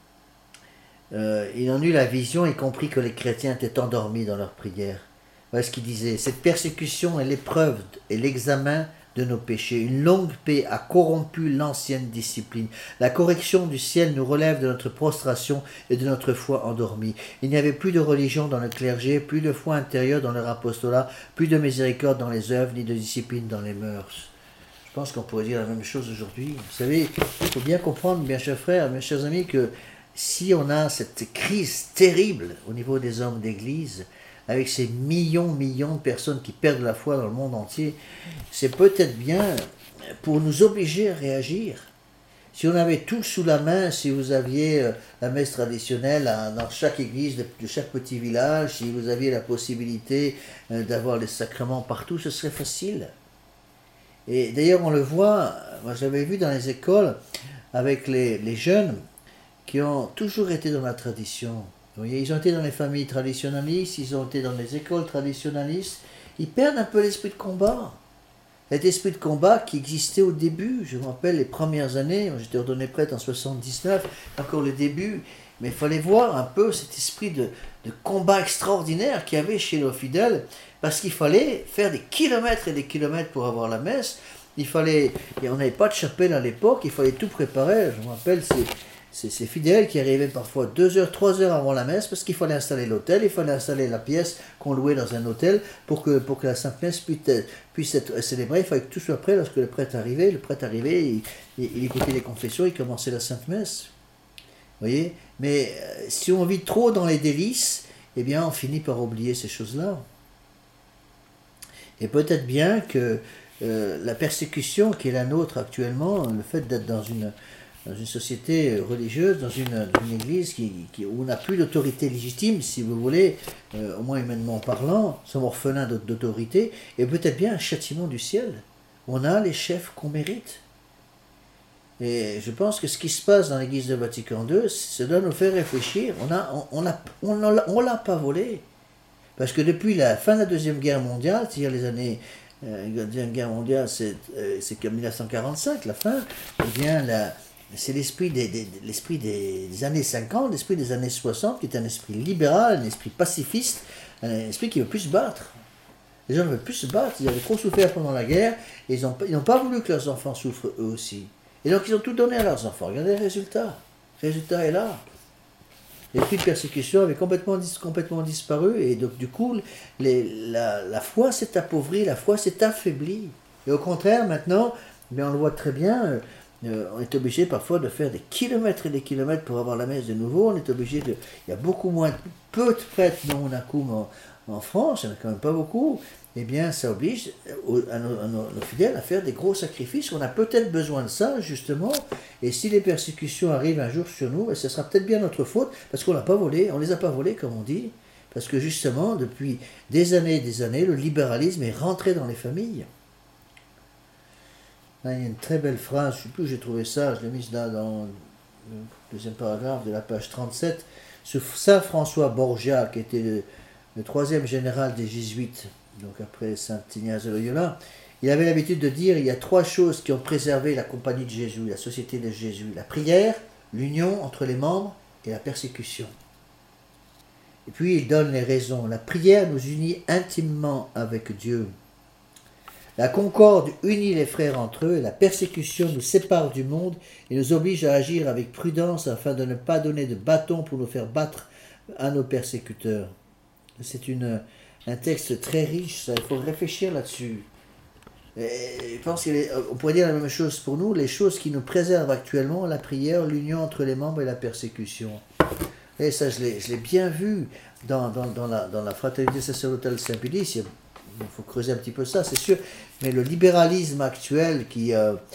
Euh, il en eut la vision et comprit que les chrétiens étaient endormis dans leurs prières. Voilà ce qu'il disait. Cette persécution est l'épreuve et l'examen de nos péchés. Une longue paix a corrompu l'ancienne discipline. La correction du ciel nous relève de notre prostration et de notre foi endormie. Il n'y avait plus de religion dans le clergé, plus de foi intérieure dans leur apostolat, plus de miséricorde dans les œuvres, ni de discipline dans les mœurs. Je pense qu'on pourrait dire la même chose aujourd'hui. Vous savez, il faut bien comprendre, bien chers frères, mes chers amis, que si on a cette crise terrible au niveau des hommes d'église, avec ces millions, millions de personnes qui perdent la foi dans le monde entier, c'est peut-être bien pour nous obliger à réagir. Si on avait tout sous la main, si vous aviez la messe traditionnelle dans chaque église de chaque petit village, si vous aviez la possibilité d'avoir les sacrements partout, ce serait facile. Et d'ailleurs, on le voit, moi j'avais vu dans les écoles, avec les, les jeunes, qui ont toujours été dans la tradition. Vous voyez, ils ont été dans les familles traditionnalistes, ils ont été dans les écoles traditionnalistes, ils perdent un peu l'esprit de combat. Cet esprit de combat qui existait au début, je me rappelle les premières années, j'étais ordonné prêtre en soixante-dix-neuf, encore le début, mais il fallait voir un peu cet esprit de, de combat extraordinaire qu'il y avait chez nos fidèles, parce qu'il fallait faire des kilomètres et des kilomètres pour avoir la messe, il fallait, et on n'avait pas de chapelle à l'époque, il fallait tout préparer, je me rappelle, c'est... C'est ces fidèles qui arrivaient parfois deux heures, trois heures avant la messe parce qu'il fallait installer l'hôtel, il fallait installer la pièce qu'on louait dans un hôtel pour que, pour que la Sainte Messe puisse être, puisse être célébrée. Il fallait que tout soit prêt lorsque le prêtre arrivait. Le prêtre arrivait, il, il, il écoutait les confessions, il commençait la Sainte Messe. Vous voyez? Mais euh, si on vit trop dans les délices, eh bien on finit par oublier ces choses-là. Et peut-être bien que euh, la persécution qui est la nôtre actuellement, le fait d'être dans une... dans une société religieuse, dans une, une église qui, qui, où on n'a plus d'autorité légitime, si vous voulez, euh, au moins humainement parlant, sommes orphelins d'autorité, et peut-être bien un châtiment du ciel. On a les chefs qu'on mérite. Et je pense que ce qui se passe dans l'église de Vatican deux, ça doit nous faire réfléchir. On a, on, on, a, on, on l'a pas volé. Parce que depuis la fin de la Deuxième Guerre mondiale, c'est-à-dire les années... Euh, la Deuxième Guerre mondiale, c'est euh, comme mille neuf cent quarante-cinq, la fin, eh bien, la... c'est l'esprit des, des, l'esprit des années cinquante, l'esprit des années soixante, qui est un esprit libéral, un esprit pacifiste, un esprit qui ne veut plus se battre. Les gens ne veulent plus se battre, ils avaient trop souffert pendant la guerre, et ils n'ont ils n'ont pas voulu que leurs enfants souffrent eux aussi. Et donc ils ont tout donné à leurs enfants. Regardez le résultat. Le résultat est là. L'esprit de persécution avait complètement, complètement disparu, et donc du coup, les, la, la foi s'est appauvrie, la foi s'est affaiblie. Et au contraire, maintenant, mais on le voit très bien, Euh, on est obligé parfois de faire des kilomètres et des kilomètres pour avoir la messe de nouveau. On est obligé de... Il y a beaucoup moins, peu de prêtres non Nacum en, en France, il n'y en a quand même pas beaucoup. Eh bien, ça oblige à nos, à nos, nos fidèles à faire des gros sacrifices. On a peut-être besoin de ça, justement. Et si les persécutions arrivent un jour sur nous, ce sera peut-être bien notre faute, parce qu'on l'a pas volé, on les a pas volés, comme on dit. Parce que justement, depuis des années et des années, le libéralisme est rentré dans les familles. Là, il y a une très belle phrase, je ne sais plus où j'ai trouvé ça, je l'ai mise là dans le deuxième paragraphe de la page trente-sept, sur Saint François Borgia, qui était le, le troisième général des Jésuites, donc après Saint Ignace de Loyola. Il avait l'habitude de dire, il y a trois choses qui ont préservé la compagnie de Jésus, la société de Jésus, la prière, l'union entre les membres et la persécution. Et puis il donne les raisons. La prière nous unit intimement avec Dieu. La concorde unit les frères entre eux, et la persécution nous sépare du monde et nous oblige à agir avec prudence afin de ne pas donner de bâton pour nous faire battre à nos persécuteurs. C'est une, un texte très riche, ça, il faut réfléchir là-dessus. Et je pense qu'on pourrait dire la même chose pour nous, les choses qui nous préservent actuellement, la prière, l'union entre les membres et la persécution. Et ça, je l'ai, je l'ai bien vu dans, dans, dans, la, dans la fraternité sacerdotale Saint-Pédis. Il faut creuser un petit peu ça, c'est sûr. Mais le libéralisme actuel qui, euh, qui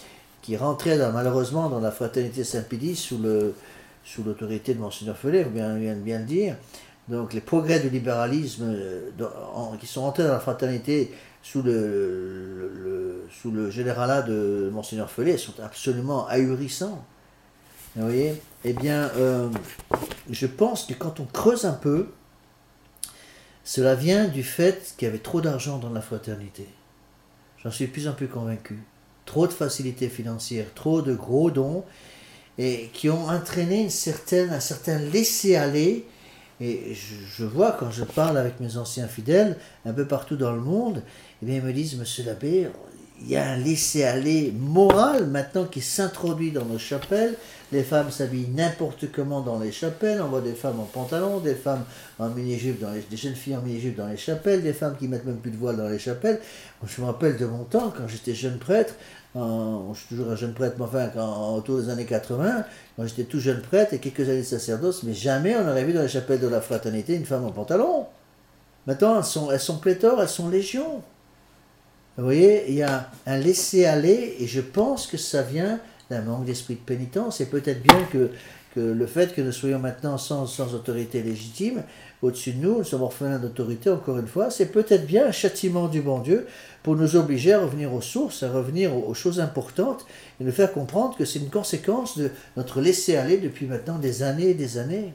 qui rentraient dans, malheureusement dans la fraternité Saint-Pédis sous le sous l'autorité de Monseigneur Follet, on vient, vient de bien le dire. Donc les progrès du libéralisme euh, dans, en, qui sont rentrés dans la fraternité sous le, le, le, sous le généralat de Monseigneur Follet sont absolument ahurissants. Vous voyez? Eh bien, euh, je pense que quand on creuse un peu, cela vient du fait qu'il y avait trop d'argent dans la fraternité. J'en suis de plus en plus convaincu. Trop de facilités financières, trop de gros dons, et qui ont entraîné une certaine, un certain laisser-aller. Et je, je vois, quand je parle avec mes anciens fidèles, un peu partout dans le monde, eh bien, ils me disent, monsieur l'abbé, il y a un laisser-aller moral maintenant qui s'introduit dans nos chapelles. Les femmes s'habillent n'importe comment dans les chapelles. On voit des femmes en pantalon, des femmes en mini-jupe, dans les, des jeunes filles en mini-jupe dans les chapelles, des femmes qui mettent même plus de voile dans les chapelles. Je me rappelle de mon temps, quand j'étais jeune prêtre, en, je suis toujours un jeune prêtre, mais enfin, quand, autour des années quatre-vingts, quand j'étais tout jeune prêtre et quelques années de sacerdoce, mais jamais on aurait vu dans les chapelles de la fraternité une femme en pantalon. Maintenant, elles sont, elles sont pléthores, elles sont légion. Vous voyez, il y a un laisser-aller, et je pense que ça vient d'un manque d'esprit de pénitence, et peut-être bien que, que le fait que nous soyons maintenant sans, sans autorité légitime, au-dessus de nous, nous sommes orphelins d'autorité, encore une fois, c'est peut-être bien un châtiment du bon Dieu pour nous obliger à revenir aux sources, à revenir aux, aux choses importantes, et nous faire comprendre que c'est une conséquence de notre laisser-aller depuis maintenant des années et des années.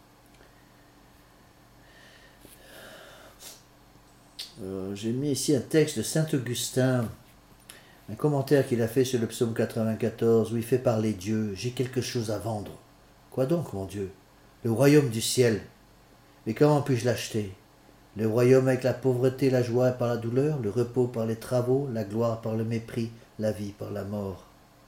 Euh, j'ai mis ici un texte de saint Augustin, un commentaire qu'il a fait sur le psaume quatre-vingt-quatorze, où il fait parler Dieu. J'ai quelque chose à vendre. Quoi donc, mon Dieu? Le royaume du ciel. Mais comment puis-je l'acheter? Le royaume avec la pauvreté, la joie par la douleur, le repos par les travaux, la gloire par le mépris, la vie par la mort.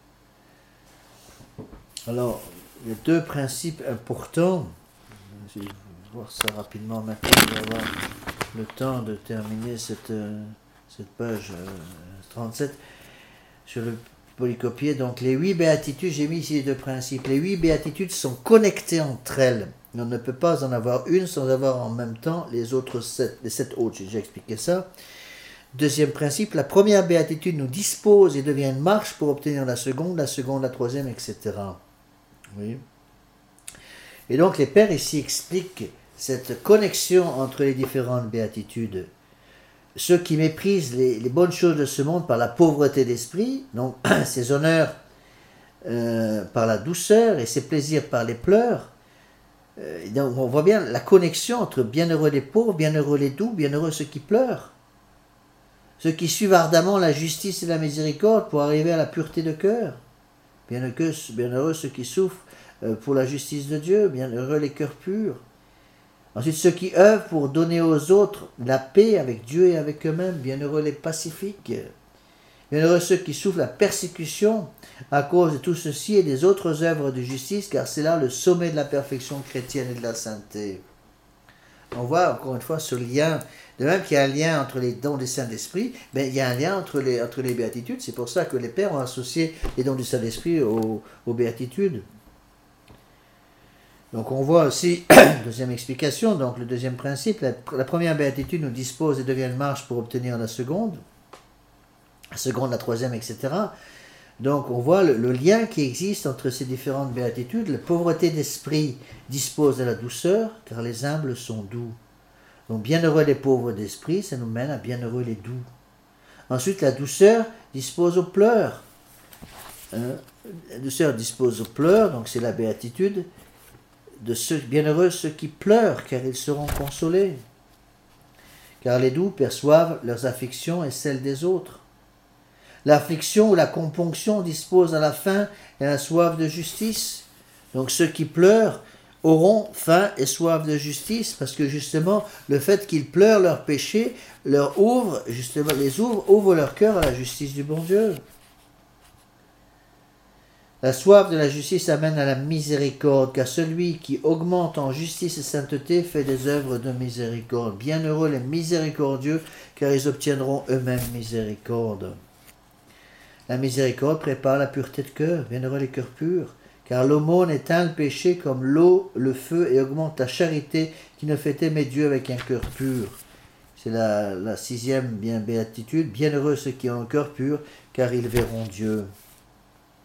Alors, il y a deux principes importants. Je vais voir ça rapidement maintenant, on va avoir le temps de terminer cette, cette page trente-sept sur le polycopier. Donc les huit béatitudes, j'ai mis ici les deux principes. Les huit béatitudes sont connectées entre elles. On ne peut pas en avoir une sans avoir en même temps les autres sept, les sept autres. J'ai déjà expliqué ça. Deuxième principe, la première béatitude nous dispose et devient une marche pour obtenir la seconde, la seconde, la troisième, et cetera. Oui. Et donc les pères ici expliquent cette connexion entre les différentes béatitudes. Ceux qui méprisent les, les bonnes choses de ce monde par la pauvreté d'esprit, donc ses honneurs euh, par la douceur et ses plaisirs par les pleurs. Euh, donc on voit bien la connexion entre bienheureux les pauvres, bienheureux les doux, bienheureux ceux qui pleurent. Ceux qui suivent ardemment la justice et la miséricorde pour arriver à la pureté de cœur. Bienheureux, bienheureux ceux qui souffrent euh, pour la justice de Dieu, bienheureux les cœurs purs. Ensuite, ceux qui œuvrent pour donner aux autres la paix avec Dieu et avec eux-mêmes, bienheureux les pacifiques. Bienheureux ceux qui souffrent la persécution à cause de tout ceci et des autres œuvres de justice, car c'est là le sommet de la perfection chrétienne et de la sainteté. On voit encore une fois ce lien, de même qu'il y a un lien entre les dons du Saint-Esprit, ben, il y a un lien entre les, entre les béatitudes. C'est pour ça que les pères ont associé les dons du Saint-Esprit aux, aux béatitudes. Donc on voit aussi, deuxième explication, donc le deuxième principe, la, la première béatitude nous dispose et devient une marche pour obtenir la seconde, la seconde, la troisième, et cetera. Donc on voit le, le lien qui existe entre ces différentes béatitudes. La pauvreté d'esprit dispose de la douceur, car les humbles sont doux. Donc bienheureux les pauvres d'esprit, ça nous mène à bienheureux les doux. Ensuite, la douceur dispose aux pleurs. Hein? La douceur dispose aux pleurs, donc c'est la béatitude. De ceux, bienheureux ceux qui pleurent, car ils seront consolés. Car les doux perçoivent leurs afflictions et celles des autres. L'affliction ou la componction dispose à la faim et à la soif de justice. Donc ceux qui pleurent auront faim et soif de justice, parce que justement, le fait qu'ils pleurent leurs péchés leur ouvre, justement, les ouvre, ouvre leur cœur à la justice du bon Dieu. La soif de la justice amène à la miséricorde, car celui qui augmente en justice et sainteté fait des œuvres de miséricorde. Bienheureux les miséricordieux, car ils obtiendront eux-mêmes miséricorde. La miséricorde prépare la pureté de cœur. Bienheureux les cœurs purs, car l'aumône éteint le péché comme l'eau, le feu, et augmente la charité qui ne fait aimer Dieu avec un cœur pur. C'est la, la sixième bien béatitude. Bienheureux ceux qui ont un cœur pur, car ils verront Dieu.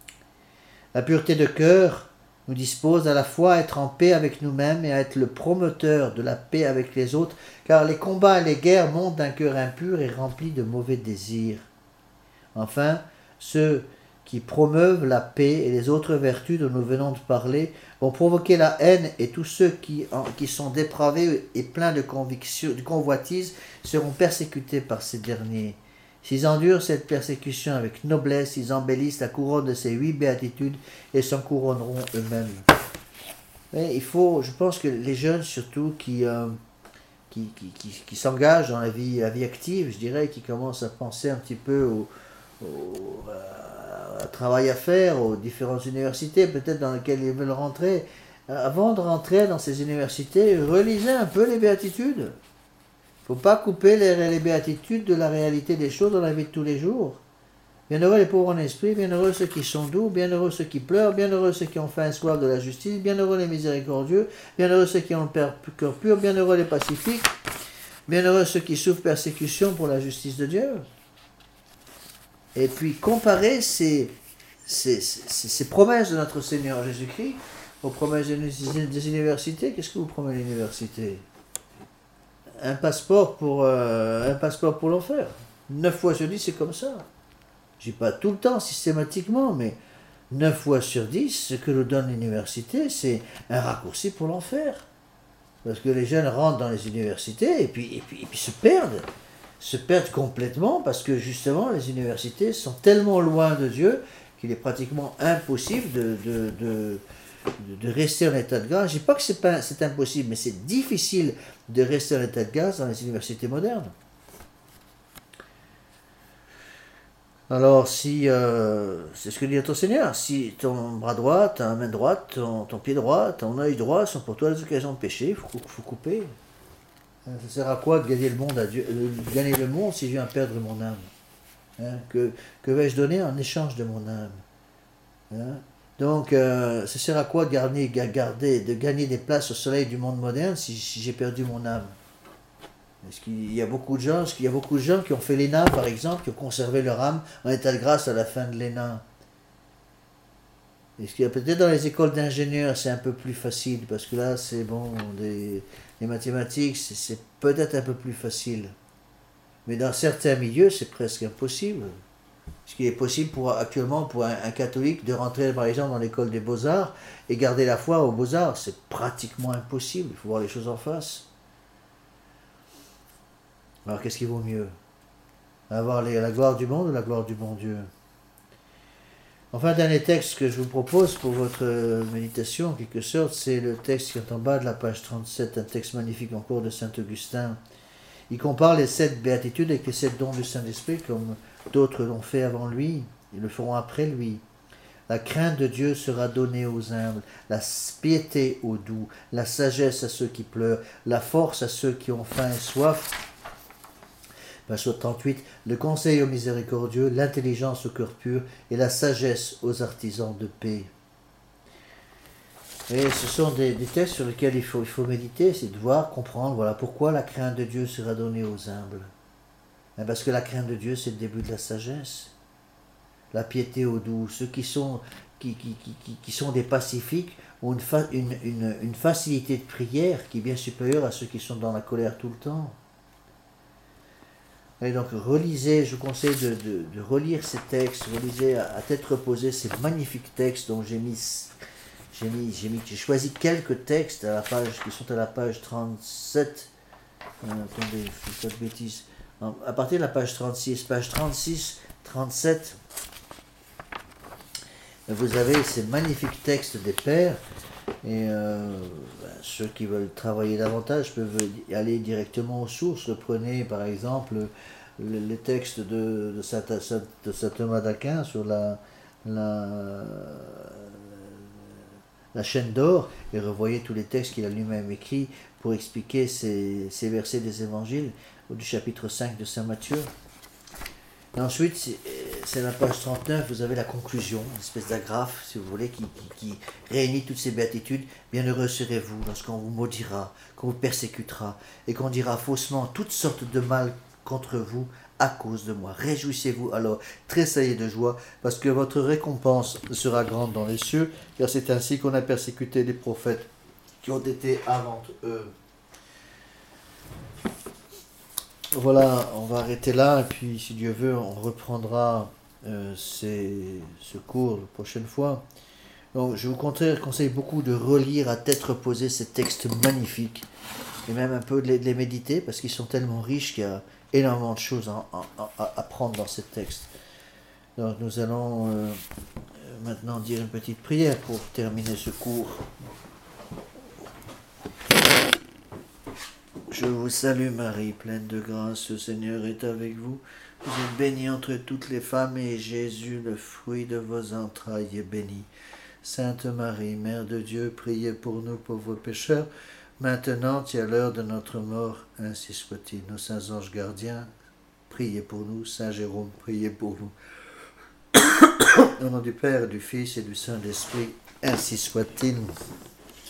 La pureté de cœur nous dispose à la fois à être en paix avec nous-mêmes et à être le promoteur de la paix avec les autres, car les combats et les guerres montent d'un cœur impur et rempli de mauvais désirs. Enfin, ceux qui promeuvent la paix et les autres vertus dont nous venons de parler vont provoquer la haine, et tous ceux qui, en, qui sont dépravés et pleins de, conviction, de convoitise seront persécutés par ces derniers. S'ils endurent cette persécution avec noblesse, ils embellissent la couronne de ces huit béatitudes et s'en couronneront eux-mêmes. Mais il faut, je pense que les jeunes surtout qui, euh, qui, qui, qui, qui s'engagent dans la vie, la vie active, je dirais, qui commencent à penser un petit peu au, au euh, travail à faire, aux différentes universités peut-être dans lesquelles ils veulent rentrer. Avant de rentrer dans ces universités, relisez un peu les béatitudes. Il ne faut pas couper les, les béatitudes de la réalité des choses dans la vie de tous les jours. Bienheureux les pauvres en esprit, bienheureux ceux qui sont doux, bienheureux ceux qui pleurent, bienheureux ceux qui ont faim et soif de la justice, bienheureux les miséricordieux, bienheureux ceux qui ont le cœur pur, bienheureux les pacifiques, bienheureux ceux qui souffrent persécution pour la justice de Dieu. Et puis comparer ces, ces, ces, ces promesses de notre Seigneur Jésus-Christ aux promesses des, des universités. Qu'est-ce que vous promet l'université ? Un passeport pour, euh, un passeport pour l'enfer. Neuf fois sur dix, c'est comme ça. Je dis pas tout le temps, systématiquement, mais neuf fois sur dix, ce que nous donne l'université, c'est un raccourci pour l'enfer. Parce que les jeunes rentrent dans les universités et puis, et puis, et puis se perdent. Se perdent complètement parce que justement, les universités sont tellement loin de Dieu qu'il est pratiquement impossible de... de, de de rester en état de grâce. Je ne dis pas que c'est, pas, c'est impossible, mais c'est difficile de rester en état de grâce dans les universités modernes. Alors, si, euh, c'est ce que dit notre Seigneur, si ton bras droit, ta main droite, ton, ton pied droit, ton œil droit sont pour toi des occasions de pécher, il faut, faut couper. Ça sert à quoi de gagner le monde, à Dieu, de gagner le monde si je viens perdre mon âme, hein? Que, que vais-je donner en échange de mon âme, hein? Donc, euh, ça sert à quoi de, garder, garder, de gagner des places au soleil du monde moderne si, si j'ai perdu mon âme? Parce qu'il y a beaucoup de gens, parce qu'il y a beaucoup de gens qui ont fait l'E N A, par exemple, qui ont conservé leur âme en état de grâce à la fin de l'E N A. Est-ce qu'il y a peut-être dans les écoles d'ingénieurs, c'est un peu plus facile, parce que là, c'est bon, des, les mathématiques, c'est, c'est peut-être un peu plus facile. Mais dans certains milieux, c'est presque impossible. Ce qui est possible pour, actuellement pour un, un catholique de rentrer par exemple dans l'école des beaux-arts et garder la foi aux beaux-arts, c'est pratiquement impossible, il faut voir les choses en face. Alors qu'est-ce qui vaut mieux ? Avoir les, la gloire du monde ou la gloire du bon Dieu ? Enfin, dernier texte que je vous propose pour votre méditation, en quelque sorte, c'est le texte qui est en bas de la page trente-sept, un texte magnifique encore de saint Augustin. Il compare les sept béatitudes avec les sept dons du Saint-Esprit, comme d'autres l'ont fait avant lui, ils le feront après lui. La crainte de Dieu sera donnée aux humbles, la piété aux doux, la sagesse à ceux qui pleurent, la force à ceux qui ont faim et soif. Verset trente-huit, le conseil aux miséricordieux, l'intelligence au cœur pur et la sagesse aux artisans de paix. Et ce sont des, des textes sur lesquels il faut, il faut méditer, c'est de voir, comprendre, voilà pourquoi la crainte de Dieu sera donnée aux humbles. Parce que la crainte de Dieu, c'est le début de la sagesse. La piété aux doux, ceux qui sont, qui, qui, qui, qui sont des pacifiques ont une, fa, une, une, une facilité de prière qui est bien supérieure à ceux qui sont dans la colère tout le temps. Et donc, relisez, je vous conseille de, de, de relire ces textes, relisez à, à tête reposée ces magnifiques textes dont j'ai mis... J'ai, mis, j'ai, mis, j'ai choisi quelques textes à la page, qui sont à la page trente-sept. Euh, attendez, je ne fais pas de bêtises. À partir de la page trente-six, page trente-six, trente-sept, vous avez ces magnifiques textes des pères. Et euh, ben, ceux qui veulent travailler davantage peuvent aller directement aux sources. Reprenez par exemple les, les textes de, de, saint, de saint Thomas d'Aquin sur la... la la chaîne d'or, et revoyez tous les textes qu'il a lui-même écrits pour expliquer ces, ces versets des évangiles, ou du chapitre cinq de saint Matthieu. Et ensuite, c'est, c'est la page trente-neuf, vous avez la conclusion, une espèce d'agrafe, si vous voulez, qui, qui, qui réunit toutes ces béatitudes. Bienheureux serez-vous lorsqu'on vous maudira, qu'on vous persécutera, et qu'on dira faussement toutes sortes de mal contre vous à cause de moi. Réjouissez-vous alors, tressaillez de joie, parce que votre récompense sera grande dans les cieux, car c'est ainsi qu'on a persécuté les prophètes qui ont été avant eux. Voilà, on va arrêter là, et puis si Dieu veut, on reprendra euh, ces, ce cours la prochaine fois. Donc, je vous conseille, conseille beaucoup de relire à tête reposée ces textes magnifiques, et même un peu de les, de les méditer, parce qu'ils sont tellement riches qu'il y a énormément de choses à, à, à apprendre dans ces textes. Donc nous allons euh, maintenant dire une petite prière pour terminer ce cours. Je vous salue Marie, pleine de grâce, le Seigneur est avec vous. Vous êtes bénie entre toutes les femmes, et Jésus, le fruit de vos entrailles, est béni. Sainte Marie, Mère de Dieu, priez pour nous pauvres pécheurs, maintenant et à l'heure de notre mort, ainsi soit-il. Nos saints anges gardiens, priez pour nous. Saint Jérôme, priez pour nous. Au nom du Père, du Fils et du Saint-Esprit, ainsi soit-il.